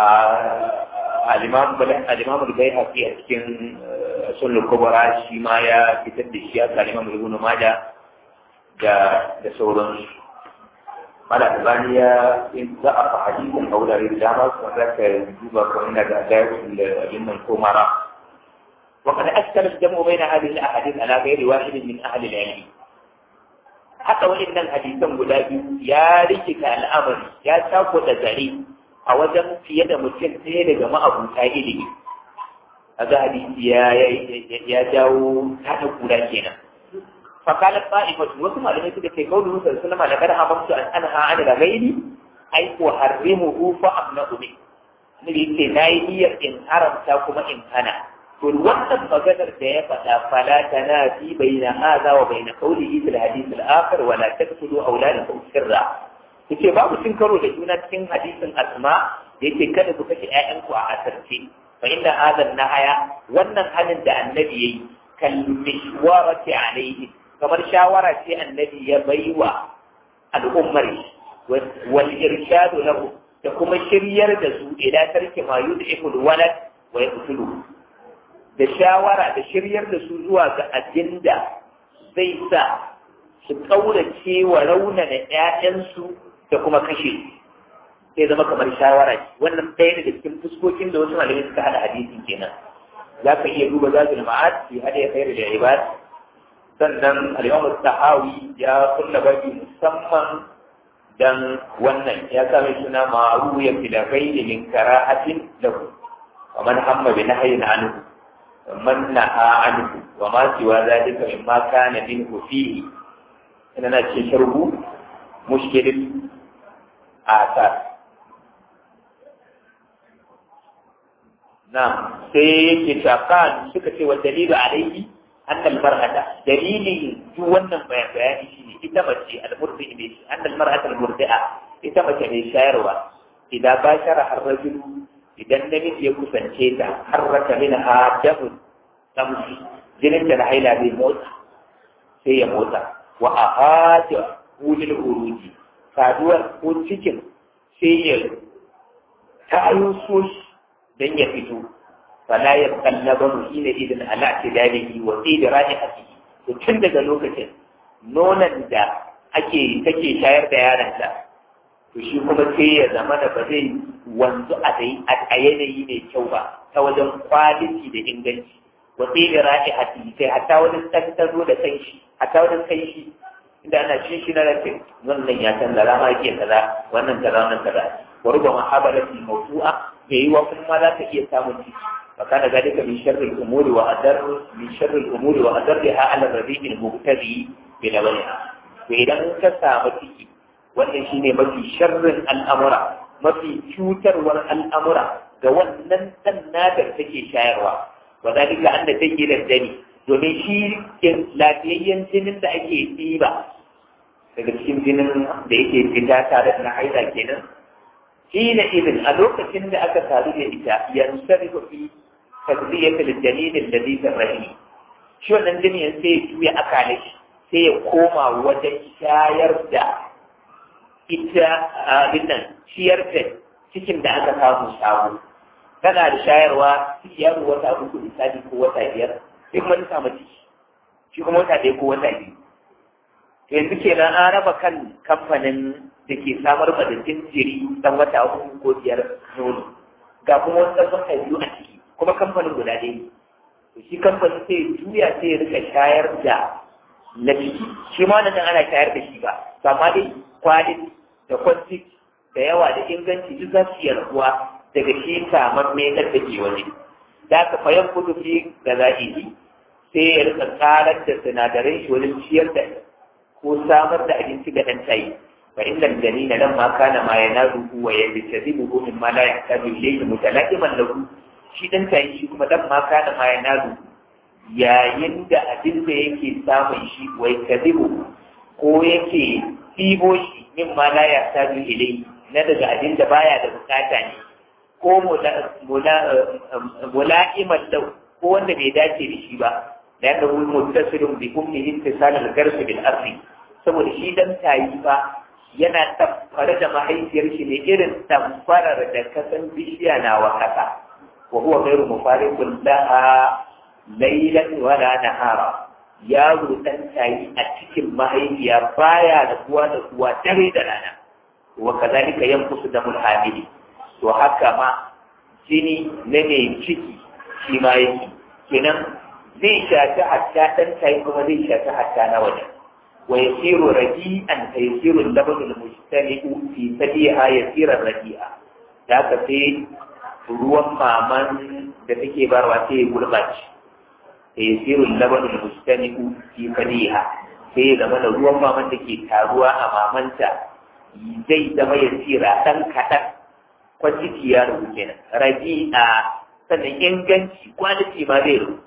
al-Imam al-Imam al-Baihaqi a cikin Sunan Kubra shi ma ya fitar da shi a Imam Ibn Majah da da sauransu mala albani ya in za a fa hadisin kaulari da dama su raka duba ko ina da dayatul abin nan ko mara wa kad askala jamu baina hadhihi al-ahadith ala ghairi wahid min ahli al-ilm haka wannan hadisan guda biyu ya rikita al'amari ya tako da zare a wajen fiye da mutum ɗaya daga ma'abuta ilimi kaga hadisi ya ya jawo tada kura kenan فقالت طائفة وثم لم يكن في قوله صلى الله عليه وسلم لقد حرمت أن أنهى عن الغير أي أحرمه فأمنع منه النبي يقول لا يهير إن حرمتكم إن كان كل وقت فقدر ديفة فلا تنافي بين هذا وبين قوله في الحديث الآخر ولا تقتلوا أولادكم سرا yake babu cin karo da juna cikin hadisin asma da yake kada ku kashe ƴaƴanku a asarce fa inda hadan nahaya wannan halin da annabi yayi kal mishwarati alayhi kamar shawara ce annabi ya baiwa al'ummar wal irshadu lahu da kuma shiryar da su ila tarki ma yud'iful walad wa yaqtulu da shawara da shiryar da su zuwa ga abinda zai sa su kaurace wa raunana ƴaƴansu da kuma kashe sai zama kamar shawara ce wannan ɗaya daga cikin fuskokin da wasu malamai suka hada hadisin kenan za ka iya duba zazul ma'ad fi hada ya khairu da ibad sannan al-imam tahawi ya kulla babi musamman dan wannan ya sami suna ma'ru ya fil ghairi min kara'atin lahu wa man hamma bi nahyin anhu man naha anhu wa ma siwa zalika mimma kana minhu fihi ina na ce sharhu mushkilin asar na sai yake shakan suka ce wa dalilu alaihi annal mar'ata dalili duk wannan bayani shine ita mace al-murdi ne annal mar'ata al-murdi'a ita mace ne shayarwa idan ba shara har-rajulu idan namiji ya kusance ta harraka minha damun tamshi jinin da haila bai motsa sai ya motsa wa ahata ulil uruji saduwar ko cikin sai ya tayo soshi dan ya fito fala ya kallaba mu ina idan ala tidalihi wa idraji haki to tun daga lokacin nonon da ake take shayar da yaronta to shi kuma sai ya zama da ba zai wanzu a dai a yanayi mai kyau ba ta wajen kwaliti da inganci wa tsere ra'i hati sai hatta wani tattaro da kanshi hatta wani kanshi inda ana cin shi na rafi wannan ya canza rama ke kaza wannan kaza wannan kaza wa rubama habalati mawdu'a da yi wa kuma za ta iya samun ciki فكان ذلك من شر الأمور وأدر من شر الأمور وأدرها على الرذيذ المبتدئ بلبنها وإذا انكسى متي wannan shine mafi sharrin al'amura mafi cutarwar al'amura ga wannan ɗan nadar take shayarwa wa zalika anna tajjid dani domin shi lafiyayyen jinin da ake ɗiba daga cikin jinin da yake fita tare da haila kenan shi na irin a lokacin da aka taru da ita yansarifu fi tasdiyatul janin alladhi tarhi shi wannan jinin sai ya juya akalai sai ya koma wajen shayar da ita abin nan ciyar da cikin da aka samu sabo tana da shayarwa yaro wata uku misali ko wata biyar sai kuma ta samu ciki shi kuma wata ɗaya ko wata biyu to yanzu kenan an raba kan kamfanin da ke samar da jinjiri dan wata uku ko biyar nono ga kuma wasu ɗan wata biyu a ciki kuma kamfanin guda ɗaya ne to shi kamfanin sai juya sai ya rika shayar da na ciki shi ma nan ana shayar da shi ba amma dai kwalin da kwanci da yawa da inganci duk za su iya rabuwa daga shi samar mai da take waje da aka fayan kudu fi da za'ihi sai ya rika karar da sinadaran shi wajen ciyar da ko samar da abinci ga ɗan tayi fa inda janina lam ma kana ma yanaduhu wa yajtazibuhu min ma la yahtaju ilayhi mutalaqiman lahu shi ɗan tayi shi kuma lam ma kana ma yanaduhu yayin da abin da yake samun shi wa yajtazibu ko yake ɗibo shi min ma la yahtaju ilayhi na daga abin da baya da bukata ne ko mula'iman lahu ko wanda bai dace da shi ba da yadda wani mutasilin bi ummi intisal al-garsu bil ardi saboda shi dan tayi ba yana tamfare da mahaifiyar shi ne irin tamfarar da kasan bishiya na wa kasa wa huwa ghairu mufariqun laha laylan wala nahara yaro dan tayi a cikin mahaifiya baya da kuwa da kuwa dare da rana wa kazalika yanqusu damul hamili to haka ma jini na mai ciki shi ma yake kenan zai shafi hatta ɗan tayi kuma zai shafi hatta na wajen wa yasiru rabi'an fa yasiru labanul mujtami'u fi sadiha yasira rabi'a da ka sai ruwan maman da take barwa sai ya gurbace fa yasiru labanul mujtami'u fi sadiha sai zama da ruwan maman da ke taruwa a mamanta zai zama yasira ɗan kaɗan kwantiti ya rubu kenan rabi'a sannan inganci kwanaki ma zai rubu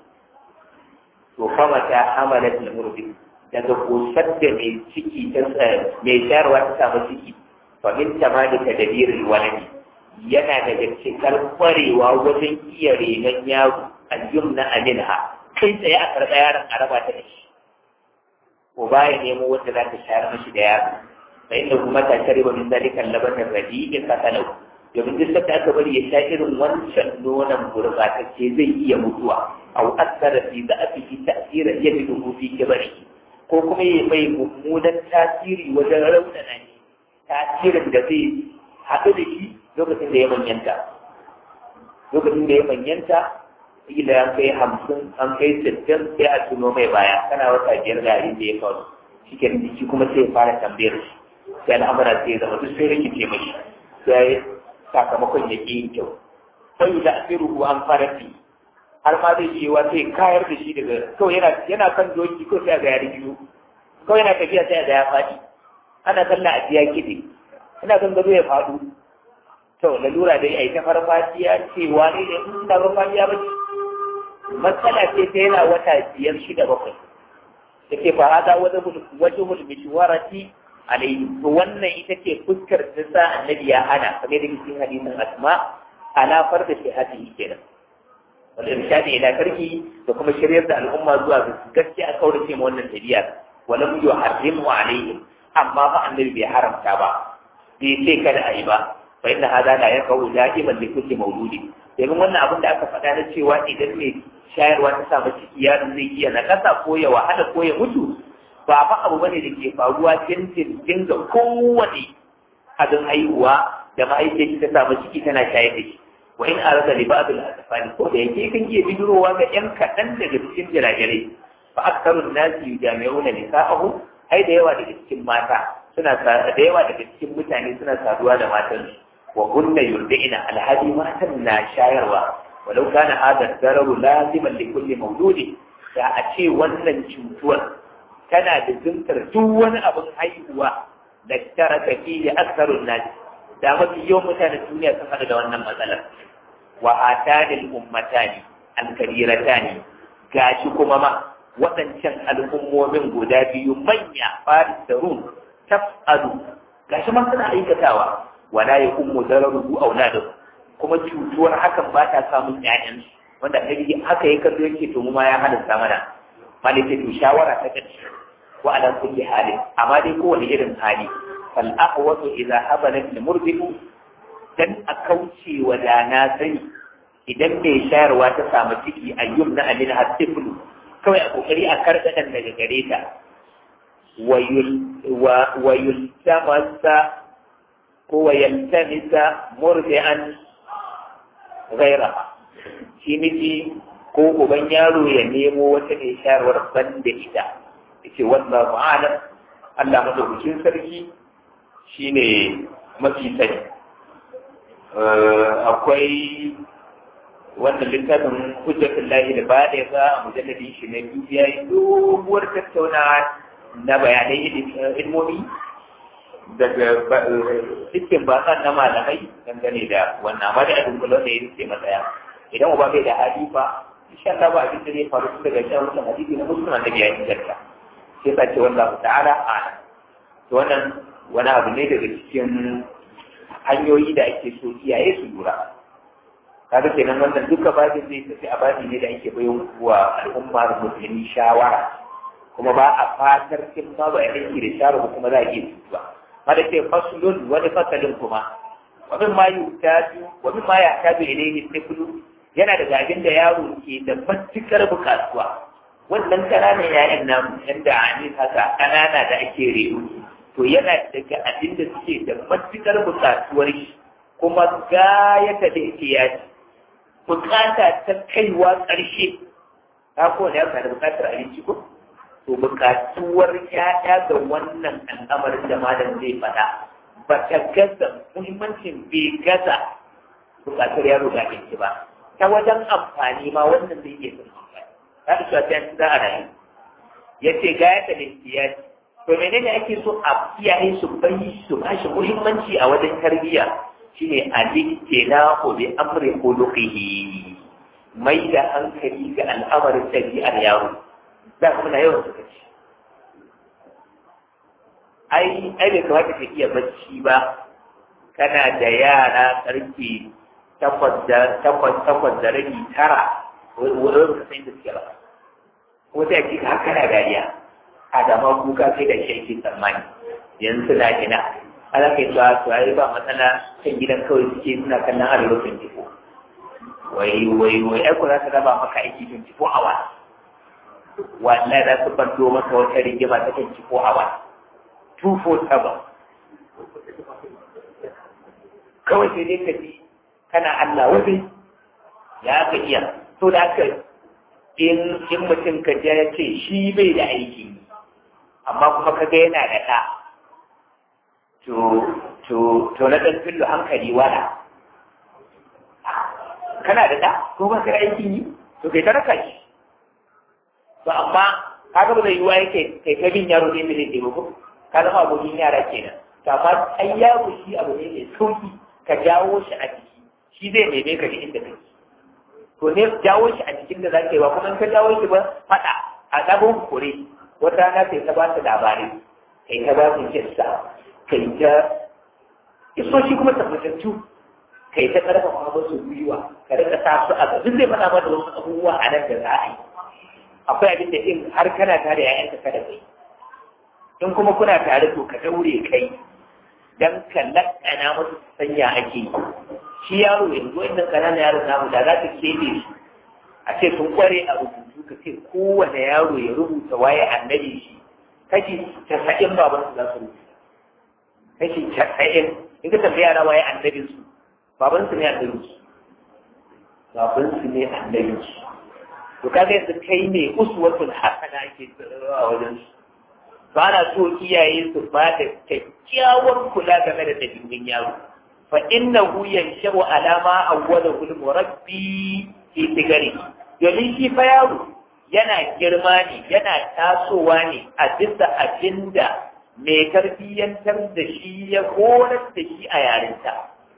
to fama ta hamalat al-murdi daga kosar da mai ciki ta mai shayarwa ta samu ciki fa min tamali tadbir al-waladi yana daga cikar kwarewa wajen iya renon yaro al-yumna aminha kai tsaye a karɓa yaron a raba ta da shi ko baya nemo wanda za ta shayar mashi da yaro fa inda kuma ta shariba min zalika al-laban ar-radi'in qatalahu domin duk da aka bari ya sha irin wancan nonon gurbatacce zai iya mutuwa au asara fi da afi ta'sira ya bi dubu fi kibari ko kuma ya mai mummunan tasiri wajen raunana shi tasirin da zai haɗu da shi lokacin da ya manyanta lokacin da ya manyanta ila an kai hamsin an kai sittin sai a tuno mai baya kana wata biyar da abin da ya kawo shi ke shi kuma sai ya fara tambayar shi sai al'amura sai ya zama duk sai rikice mashi sai sakamakon ya ƙi yin kyau sai da asiru an fara fi har ma zai yi wa sai kayar da shi daga kawai yana yana kan doki ko sai ga yari biyu kawai yana tafiya sai ga ya faɗi ana sallah a biya kide ina kan gado ya faɗo to lalura dai ai ta farfajiya ce wani ne in da farfajiya ba ce matsala ce ta yana wata biyar shida bakwai take fa hada wajhul wajhul mishwarati alaihi to wannan ita ce fuskar da sa annabi ya hana kamar da cikin hadisin asma ala farda shahadi kenan wanda irshadi ila karki da kuma shiryar da al'umma zuwa ga gaskiya a kaurace ma wannan tabiya walam yuharrimu alaihim amma fa annabi bai haramta ba bai ce kada a yi ba fa inna hada la yaqau da'iman li kulli mawludi domin wannan abin da aka faɗa na cewa idan mai shayarwa ta samu ciki yaron zai iya na kasa ko ya wahala ko ya mutu ba fa abu bane da ke faruwa tintin dinga kowane abin haihuwa da ma'aikaci ta samu ciki tana shayar da shi wa in arada li ba'd al-atfal ko da yake kan iya bidirowa ga yan kaɗan daga cikin jiragirai fa aktharun nasi yujami'una nisa'ahu ai da yawa daga cikin mata suna da yawa daga cikin mutane suna saduwa da matan wa kunna yurdina alhadi matan na shayarwa walau kana hada dararu laziman li kulli mawludi da a ce wannan cutuwar tana da zuntar duk wani abin haihuwa da taraka fiye aksarun nasi da mafi yawan mutanen duniya sun haɗu da wannan matsalar wa atanil ummatani alkabiratani gashi kuma ma waɗancan al'ummomin guda biyu manya faris da rum taf'alu gashi ma suna aikatawa wala ya ummu dararuhu auladu kuma cutuwar hakan ba ta samun ƴaƴan wanda annabi haka ya kallo yake to mu ma ya halatta mana malike to shawara ta kace wa ala kulli hali amma dai kowane irin hali fal ahwatu idza habalat al murdiu dan a kauce wa da na sani idan mai shayarwa ta samu ciki ayyum na amina hasiflu kawai a kokari a karɓa ɗan daga gare ta wayul tamasa ko wayaltamisa murdi'an ghaira shi miji ko uban yaro ya nemo wata mai shayarwar ban da ita yace wallahu a'lam Allah madaukakin sarki shine mafi sani akwai wannan littafin hujjatul lahi da ba da ga a mujalladin shi na biyu ya yi doguwar tattaunawa na bayanai ilmomi daga cikin basan na malamai dangane da wannan amma da abin kula da ya rufe matsaya idan uba bai da halifa insha Allah ba abin da zai faru tun daga shan wannan hadisi na musulman da ya inganta sai ta ce wallahu ta'ala a'lam to wannan wani abu ne daga cikin hanyoyi da ake so iyaye su lura kaga kenan wannan duka babin zai tafi a babi ne da ake bayan wa al'ummar musulmi shawara kuma ba a fatar kin ma ba aiki da shawara kuma za a iya tuba ma da ke faslun wani fasalin kuma wani ma yutaju wani ma ya tabi ilayhi tiflu yana da abin da yaro ke da matukar bukatuwa wannan ƙananan yayan nan yanda ani haka ƙanana da ake reno to yana daga abin da suke da matukar bukatuwar shi kuma gayata da ihtiyaj bukata ta kaiwa ƙarshe ta kowane yaro da bukatar abinci ko to bukatuwar ƴaƴa ga wannan al'amarin da malam zai faɗa ba ta gaza muhimmancin bai gaza bukatar yaro ga abinci ba ta wajen amfani ma wannan zai iya sun amfani ta da shafi yanzu za a rayu ya ce gayata da ihtiyaj to menene ake so a iyaye su bai su ba shi muhimmanci a wajen tarbiyya shine al-iktilahu bi amri khuluqihi mai da hankali ga al'amarin tabi'ar yaro da kuma na yawan suka ci ai ai bai kamata ka iya bacci ba kana da yara karfe takwas da takwas takwas da rabi tara wani ka san da suke ba ko sai ki ka kana dariya a da ma kuka sai da shi tsammani yanzu na ina ana kai tsawa to ai ba matsala kan gidan kawai suke suna kallon arewa twenty four wai wai wai ai ko za ta raba maka aiki twenty four hours wallahi za su banto maka wata rigima ta twenty four hours two four seven kawai sai dai ka ji kana Allah wani ya ka iya to da haka in in mutum ka je ya ce shi bai da aiki amma kuma ka ga yana da ɗa to to to na ɗan fillo hankali wala kana da ɗa ko ba ka da aikin yi to kai ta raka shi to amma ka ga ba zai yiwa yake kai ta bin yaro ne mai zai ko ka zama abokin yara kenan to amma ai yaro shi abu ne mai sauki ka jawo shi a jiki shi zai neme ka ji inda kake to ne jawo shi a jikin da zaka yi ba kuma in ka jawo shi ba faɗa a ɗagon kore wata rana sai ta ba su labarai kai ta ba su kissa kai ta isoshi kuma tabbatattu kai ta karfafa musu gwiwa ka rika sa su a gaba zai faɗa mata wasu abubuwa a nan da za a yi akwai abin da in har kana tare yayanka kada kai in kuma kuna tare to ka daure kai dan ka lakana musu sanya ake yi shi yaro yanzu inda kananan yaro namu da za ta kebe shi a ce sun kware a rubutu ka ce kowane yaro ya rubuta waye annabi shi kashi casa'in baban su za su rubuta kashi casa'in in ka tafi yara waye annabin su baban su ne annabin su baban su ne annabin su to kaga yanzu kai ne uswatul hasana ake a wajen su ba na so iyaye su ba da kyakkyawar kula game da dabi'un yaro fa innahu yanshabu alama awwalahu al-murabbi fi sigari domin shi fa yaro yana girma ne yana tasowa ne a bisa abinda mai tarbiyyantar da shi ya horar da shi a yarinta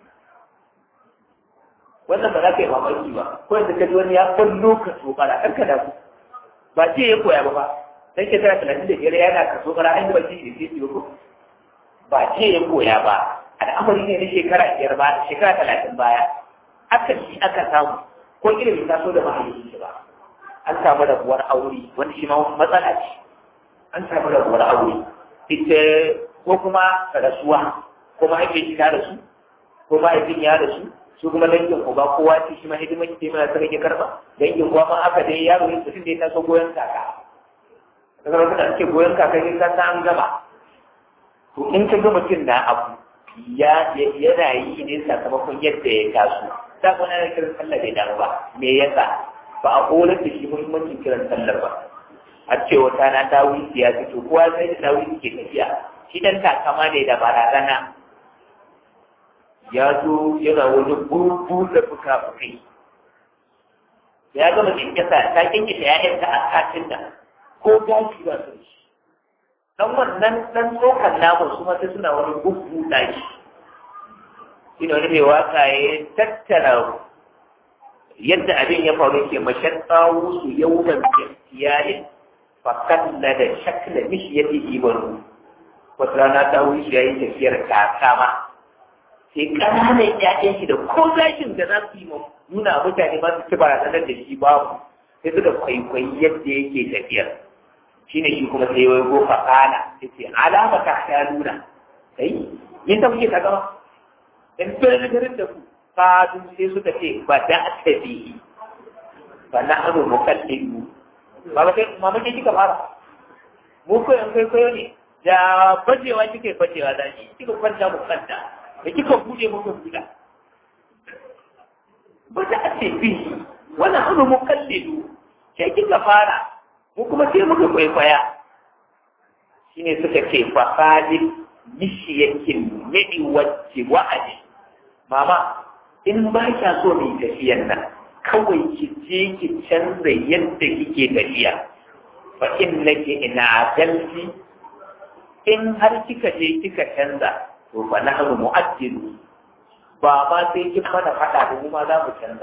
wannan ba za ka yi mamaki ba ko yanzu ka ji wani ya kwallo ka tsokara ɗan ka damu ba ce ya koya ba ba dan shekara talatin da biyar yana ka tsokara an yi ba shi da ke ko ba ce ya koya ba al'amari ne na shekara biyar ba shekara talatin baya aka shi aka samu ko ilimin taso da mahaifin shi ba an samu rabuwar aure wanda shi ma matsala ce an samu rabuwar aure ita ko kuma rasuwa ko mahaifin shi ta rasu ko mahaifin ya rasu su kuma dangin uba kowa ce shi ma hidimar ki mana sarki karba dangin uwa ma aka dai yaro yin mutum da ya taso goyon kaka daga lokacin da ake goyon kaka ne ka san an gama to in ka ga mutum na abu ya yana yi ne sakamakon yadda ya taso da kuma na kiran sallah bai damu ba me yasa ba a horar da shi muhimmancin kiran sallar ba a ce wata na dawi ya fito kowa sai da dawi ke tafiya shi dan takama ne da barazana ya zo yana wani bubu da fuka-fukai ya gama kinkasa ta kinkasa ya'yanta a satin da ko gashi ba su shi dan wannan dan tsokan namu su mata suna wani bubu da shi ina wani mai waka ya tattara yadda abin ya faru ke mashattawu su yawman kiyaye fakat na da shakla mishi yadda ibaru wata rana ta wuce ya yi tafiyar kakama sai ƙananan ƴaƴan shi da ko zashin da za su yi nuna mutane ba su ci barazanar da shi babu sai suka kwaikwayi yadda yake tafiyar shi ne shi kuma sai wai gofa ƙana sai ce alama ta ya nuna kai yin ta kuke ta gama in firgarin da ku fadu sai suka ce ba da asabi ba na hannu mukallin ba ba kai mama ke kika fara mu ko yan kwaikwayo ne da bajewa kike bajewa da shi kika kwanta mu kwanta da kika bude muka buda ba ta ce bi wannan abu mu kallidu sai kika fara mu kuma sai muka kwaikwaya shine suka ce fa qalil mishiyakin midi wacce wa'adi mama in ba kya so mu tafiyan nan kawai ki je ki canza yadda kike tafiya fa innaki ina adalci in har kika je kika canza to fa nahnu mu'addilu ba ma sai kin mana fada da mu ma za mu canza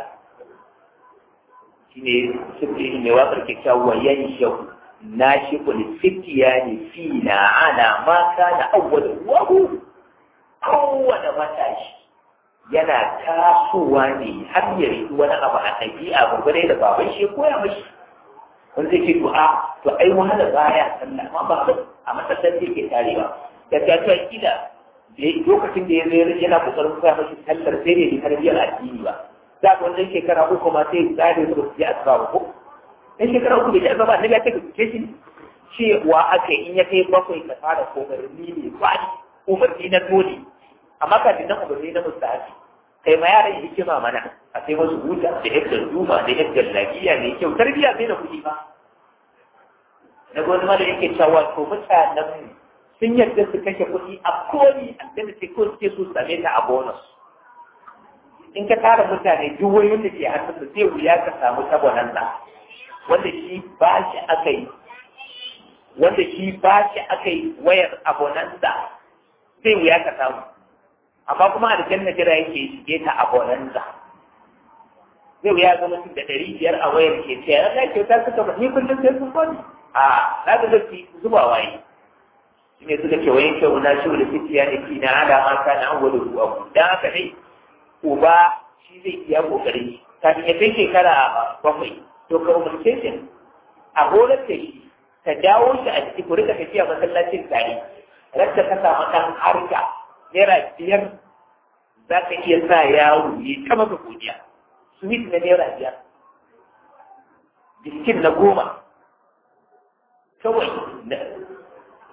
shine sirri ne wa barke cewa yanshu nashibul fitiyani fina ana ma kana awwal wahu kowane matashi yana tasowa ne har ya yi wani abu a ɗabi'a babbare da baban shi koya mashi wanda zai ce to a to ai wahala baya sallah amma ba a matsatsan da yake tarewa da ta ta kila lokacin da ya zai yana kokarin koya mashi sallar sai ne da tarbiyyar addini ba za ka wannan shekara uku ma sai tsare su ya asaba ko in shekara uku bai ji asaba ne ya take ke shi cewa aka in ya kai bakwai ka fara kokarin ne ba umarni na dole amma ka dinnan umarni na mustahabi kai ma yaran hikima mana a sai wasu huta da yadda duma da yadda lafiya ne kyau tarbiyya sai da kuɗi ba na gwani ma da yake cewa to mutanen sun yadda su kashe kuɗi a koli a da ce ko suke so same ta a bonus in ka tara mutane duk wani da ke hannun da zai wuya ka samu tabonan nan wanda shi ba shi aka yi wanda shi ba shi aka yi wayar abonanza zai wuya ka samu amma kuma aljanna jira yake shige ta a bonanza zai wuya ga mutum da ɗari biyar a wayar ke ce ya ga kyauta suka ba ni kullum sai sun bani a na ga zai zuba waye shi ne suka ce wayan kyau na shi wani fitiya ne fi na ala ma kana an wani ruwa dan haka ne uba shi zai iya kokari kafin ya kai shekara bakwai to ka umarce shi a horar da shi ka dawo shi a ciki ku rika tafiya masallacin tare radda ka samu ɗan harka naira biyar za ka iya sa yaro ya ta maka godiya sweet na naira biyar biskin na goma kawai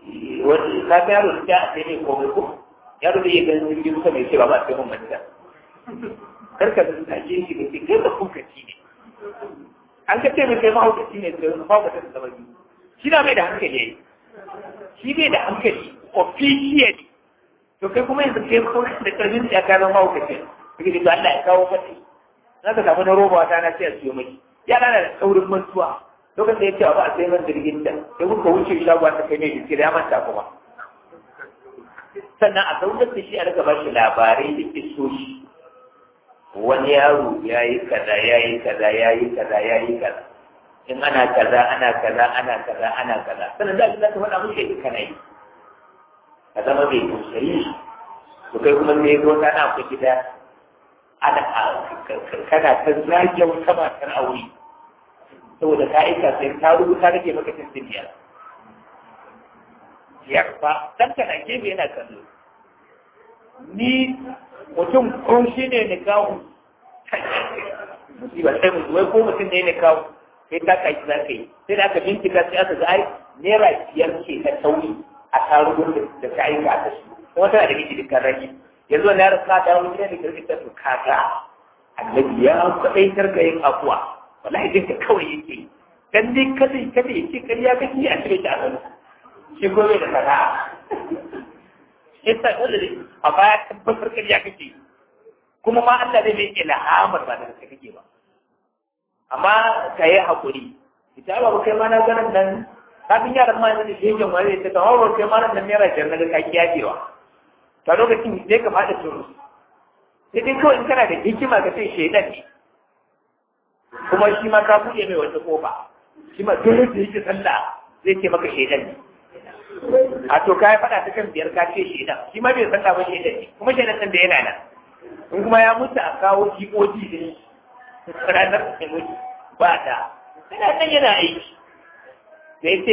wani na ga yaro da a sai ne komai ko yaro da ya ganin jirgin sama ya ce ba ba sai mun manta karka da take shi da ke kai da kukaci ne an ka ce mai kai mahaukaci ne da mahaukaci da sabari shi na mai da hankali yayi shi bai da hankali officially to kai kuma yanzu kai kuma da karfin ya ka zama mahaukaci kake da Allah ya kawo fati na ka samu na roba ta na sai a siyo mai ya dana da saurin mantuwa lokacin da ya ce ba a sai man jirgin ta sai kuka wuce shagwa ta kai mai jiski da ya manta kuma sannan a zaunar da shi a rika ba shi labarai da kisoshi wani yaro ya yi kaza ya yi kaza ya yi kaza ya yi kaza in ana kaza ana kaza ana kaza ana kaza sannan za ka faɗa mushi da kana yi ka zama mai tausayi to kai kuma sai zo kana ku gida ana kana ta zage wata matar aure saboda ka aika sai ta rubuta rage maka cikin biyar biyar ba dan kana gefe yana kallo ni mutum ko shi ne ni kawo musiba sai mu wai ko mutum ne ni kawo sai ta kai za ka yi sai da aka bincika sai aka ga ai naira biyar ce ta tauri a tarugun da ta aika ta shi kuma tana da miji da karraki yanzu wani yaro ka dawo mutum ne karfi ta su kaga annabi ya kwaɗaitar ga yin afuwa wallahi jinka kawai yake dan dai kada kada yake kariya kake a cire ta a shi gobe da sana'a yasa dole ne a baya tabbatar kariya kake kuma ma Allah zai mai ilhamar ba da kake ba amma ka yi haƙuri ita ba kai ma na ganin nan kafin yaran ma yanzu da shegen wani ta kawo kai ma nan naira jar na ga kaki yakewa ta lokacin zai ka faɗa turu sai dai kawai in kana da hikima ka ce shaidan ne kuma shi ma ka buɗe mai wata kofa shi ma dole da yake sallah zai ce maka shaidan ne a to ka yi faɗa ta kan biyar ka ce shaidan shi ma bai sallah ba shaidan ne kuma shaidan ɗin da yana nan in kuma ya mutu a kawo jikoki da shi ranar da mutu ba da yana nan yana aiki da ya ce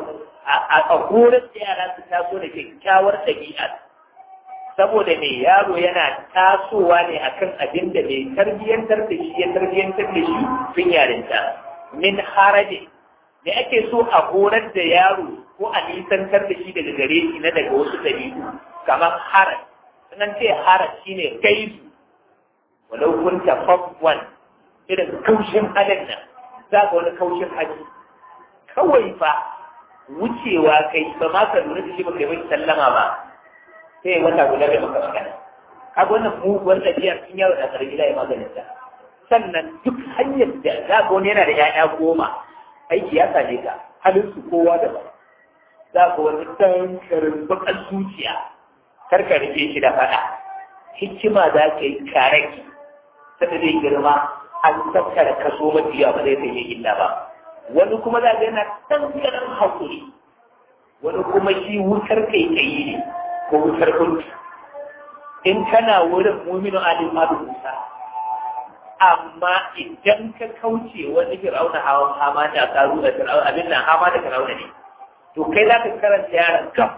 a horar da yara su taso da kyakkyawar ɗabi'a saboda mai yaro yana tasowa ne akan abin da mai tarbiyyantar da shi ya tarbiyyantar da shi tun yarinta min haraje da ake so a horar da yaro ko a nisantar da shi daga gare shi na daga wasu ɗabi'u kamar haraj sunan ce haraj shine gaisu walau kunta fafwan irin kaushin halin nan za ka wani kaushin hali kawai fa wucewa kai ba ma ka lura da shi ba kai mai sallama ba sai wata guda bai maka magana kaga wannan muguwar ɗabi'a sun yawo da karbi da ya maganin ta sannan duk hanyar da za ka wani yana da 'ya'ya goma aiki ya same ka halin su kowa da ba za ka wani ɗan karin bakan zuciya kar ka rike shi da faɗa hikima za ka yi karaki sai zai girma an tattara kaso mafi yawa ba zai sanya illa ba wani kuma za ka yana ɗan karin haƙuri wani kuma shi wutar kai kai ne ko wutar kuntu in kana wurin muminu alim abu musa amma idan ka kauce wani fir'auna hawan hama da karu da fir'auna abin nan hama da fir'auna ne to kai za ka karanta yaran kam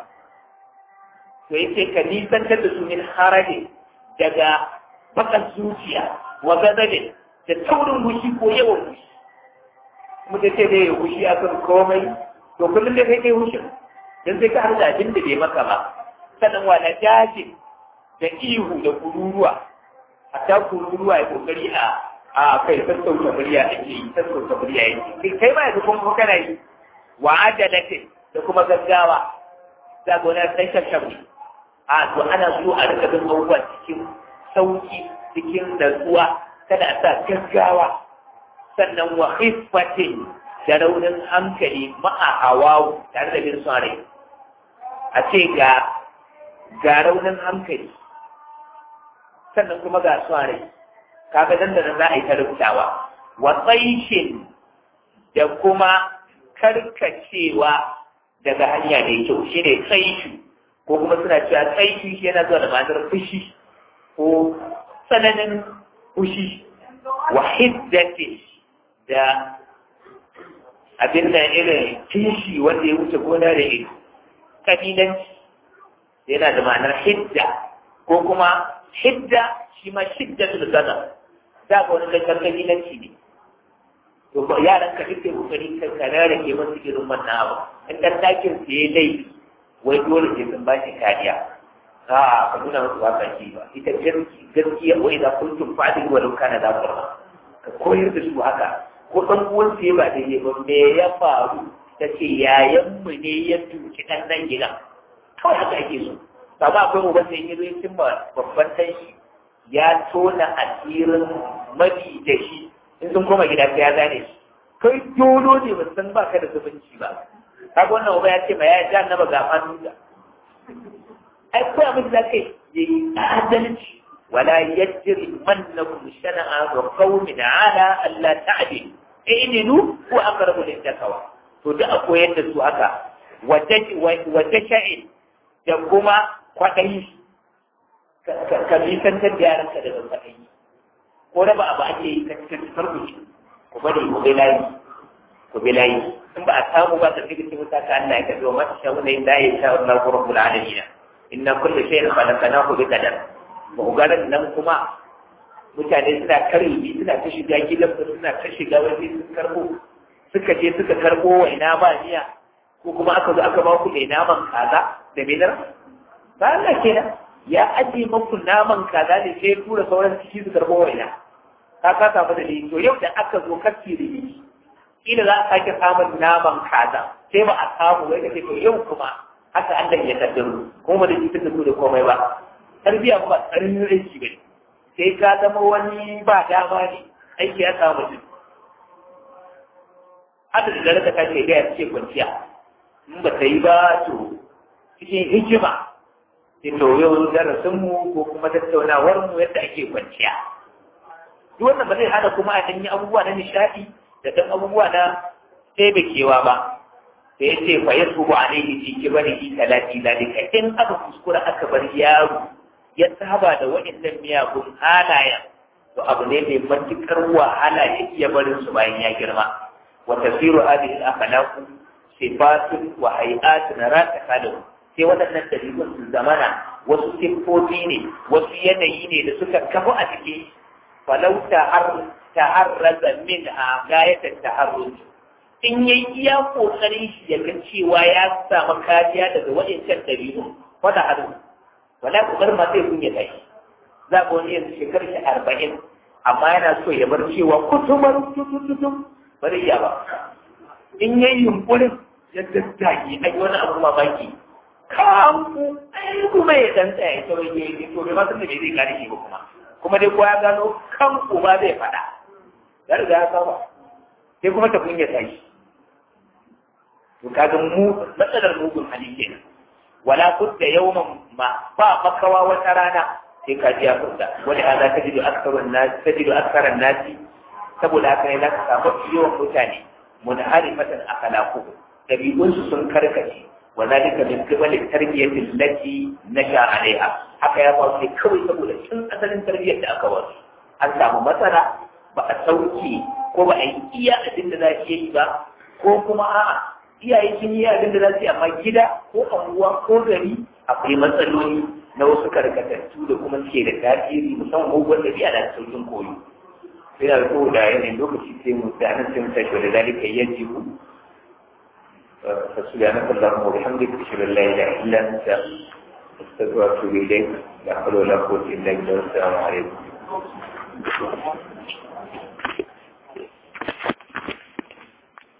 to yace ka nisantar da su min haraje daga bakan zuciya wa gazabe da taurin fushi ko yawan fushi mutum ce zai yi fushi akan komai to kullum da kai kai fushin dan sai ka harda abin da bai maka ba sannan wa na dajin da ihu da kururuwa hatta kururuwa ya kokari a a kai sassauta murya ake yi sassauta murya yake kai kai ma yanzu kuma kana yi wa adalatin da kuma gaggawa za ga wani sai shafshafi a to ana so a rika bin abubuwa cikin sauki cikin natsuwa kada a sa gaggawa sannan wa hiffatin da raunin hankali ma'a hawawu tare da bin son rai a ce ga ga raunin hankali sannan kuma ga son rai kaga dan da za a yi ta rubutawa wa tsaishin da kuma karkacewa daga hanya mai kyau shi ne tsaishi ko kuma suna cewa tsaishi shi yana zuwa da ma'anar fushi ko tsananin fushi wa hiddati da abin da irin kishi wanda ya wuce gona da ido kabilanci yana da ma'anar hidda ko kuma hidda shi ma shiddatul gaza za ga wani lakar kabilanci ne to ba yaran ka duk da kokari ka kana da ke masu irin wannan abu in dan dakin su yayi laifi wai dole ke sun ba shi kariya a ka nuna musu ba shi ba ita gaskiya wai da kuntum fa'idin wa lau kana da qurba ka koyar da su haka ko dan uwan sai ba daidai ba me ya faru tace yayan mu ne ya tuki dan nan gidan kawai haka ake so ba ba akwai uban da yake zai cimma babban tanshi ya tona asirin mabi da shi in sun koma gida sai ya zane shi kai dolo ne ba san ba ka da zumunci ba kaga wannan uba ya ce ma ya ji annaba ga hannu da ai ko abin da kai yi adalci wala yajri mannakum shana'a wa qaumin ala alla ta'dil ainihu wa aqrabu lit-taqwa to da akwai yadda su haka wata sha'in da kuma kwaɗayi ka nisantar da yaranka daga kwaɗayi ko da ba abu ake yi ka cikin farkuci ku bari ku bi layi ku bi layi in ba a samu ba ka cikin cikin saka Allah ya kaɗo mata shawu na inda ya sha wannan kurkul alamina inna kullu shay'in khalaqnahu bi qadar ba ku garan nan kuma mutane suna karbi suna ta shiga gidan suna ta shiga waje sun karbo suka je suka karbo waina ba miya ko kuma aka zo aka ba ku da naman kaza da minar ba Allah kenan ya aje muku naman kaza ne sai tura sauran ciki su karbo waina ka ka samu da to yau da aka zo kaci da ni kila za a sake samun naman kaza sai ba a samu wai kace to yau kuma haka Allah ya kaddaro kuma da jikin da su da komai ba tarbiya ba tsarin aiki bane sai ka zama wani ba dama ne aiki ya samu mutum haka da raka ta ce ya ce kwanciya in ba ta yi ba to cikin hikima sai to yau darasin mu ko kuma tattaunawar mu yadda ake kwanciya duk wannan ba zai hana kuma a yi abubuwa na nishaɗi da ɗan abubuwa na taimakewa ba sai ya ce fa yasu ba alaihi fi kibarihi talati dalika in aka kuskura aka bar yaro ya saba da waɗannan miyagun halayen to abu ne mai matuƙar wahala ya iya barin su bayan ya girma wa tasiru hadhihi al-akhlaq sifatun wa hay'atun ratakadu sai waɗannan dalilun su zamana wasu siffofi ne wasu yanayi ne da suka kafu a ciki falau ta'arraza minha gayatan taharruz in yayi iya kokarin shi ya ga cewa ya samu kariya daga waɗancan dalilun wanda hadu wala kokar ma sai kunya kai za ga wani yanzu shekarar shi arba'in amma yana so ya bar cewa kutumar tututum ba zai iya ba in yayi yunkurin ya daddage ai wani abu mamaki kamu ai kuma ya dan tsaya ita wani yayi to bai ma san me zai kare shi ba kuma kuma dai ko ya gano kan uba zai fada ya riga ya saba sai kuma ta kunya tashi to kaga mu matsalar mugun hali kenan wala kudda yawman ma ba makawa wata rana sai ka ji furta wani hada ta jidu aksarun nas tajidu aksaran nasi saboda haka ne zaka samu yawan mutane munharifatan akhlaqu dabi'un su sun karkace wa zalika min qibali tarbiyati allati nasha alaiha haka ya faru ne kawai saboda tun asalin tarbiyyar da aka wasu an samu matsala ba a sauke ko ba a yi iya abin da za yi ba ko kuma a'a iyaye sun yi abin da za su yi amma gida ko anguwa ko gari akwai matsaloli na wasu karkatattu da kuma suke da tasiri musamman mugun da biya da saukin koyo sai da ko da yanayin lokaci sai mu da nan sai mu tashi da zalika yajibu فسبحانك اللهم وبحمدك اشهد ان لا اله الا انت استغفرك واتوب اليك لا حول ولا قوه الا بالله والسلام عليكم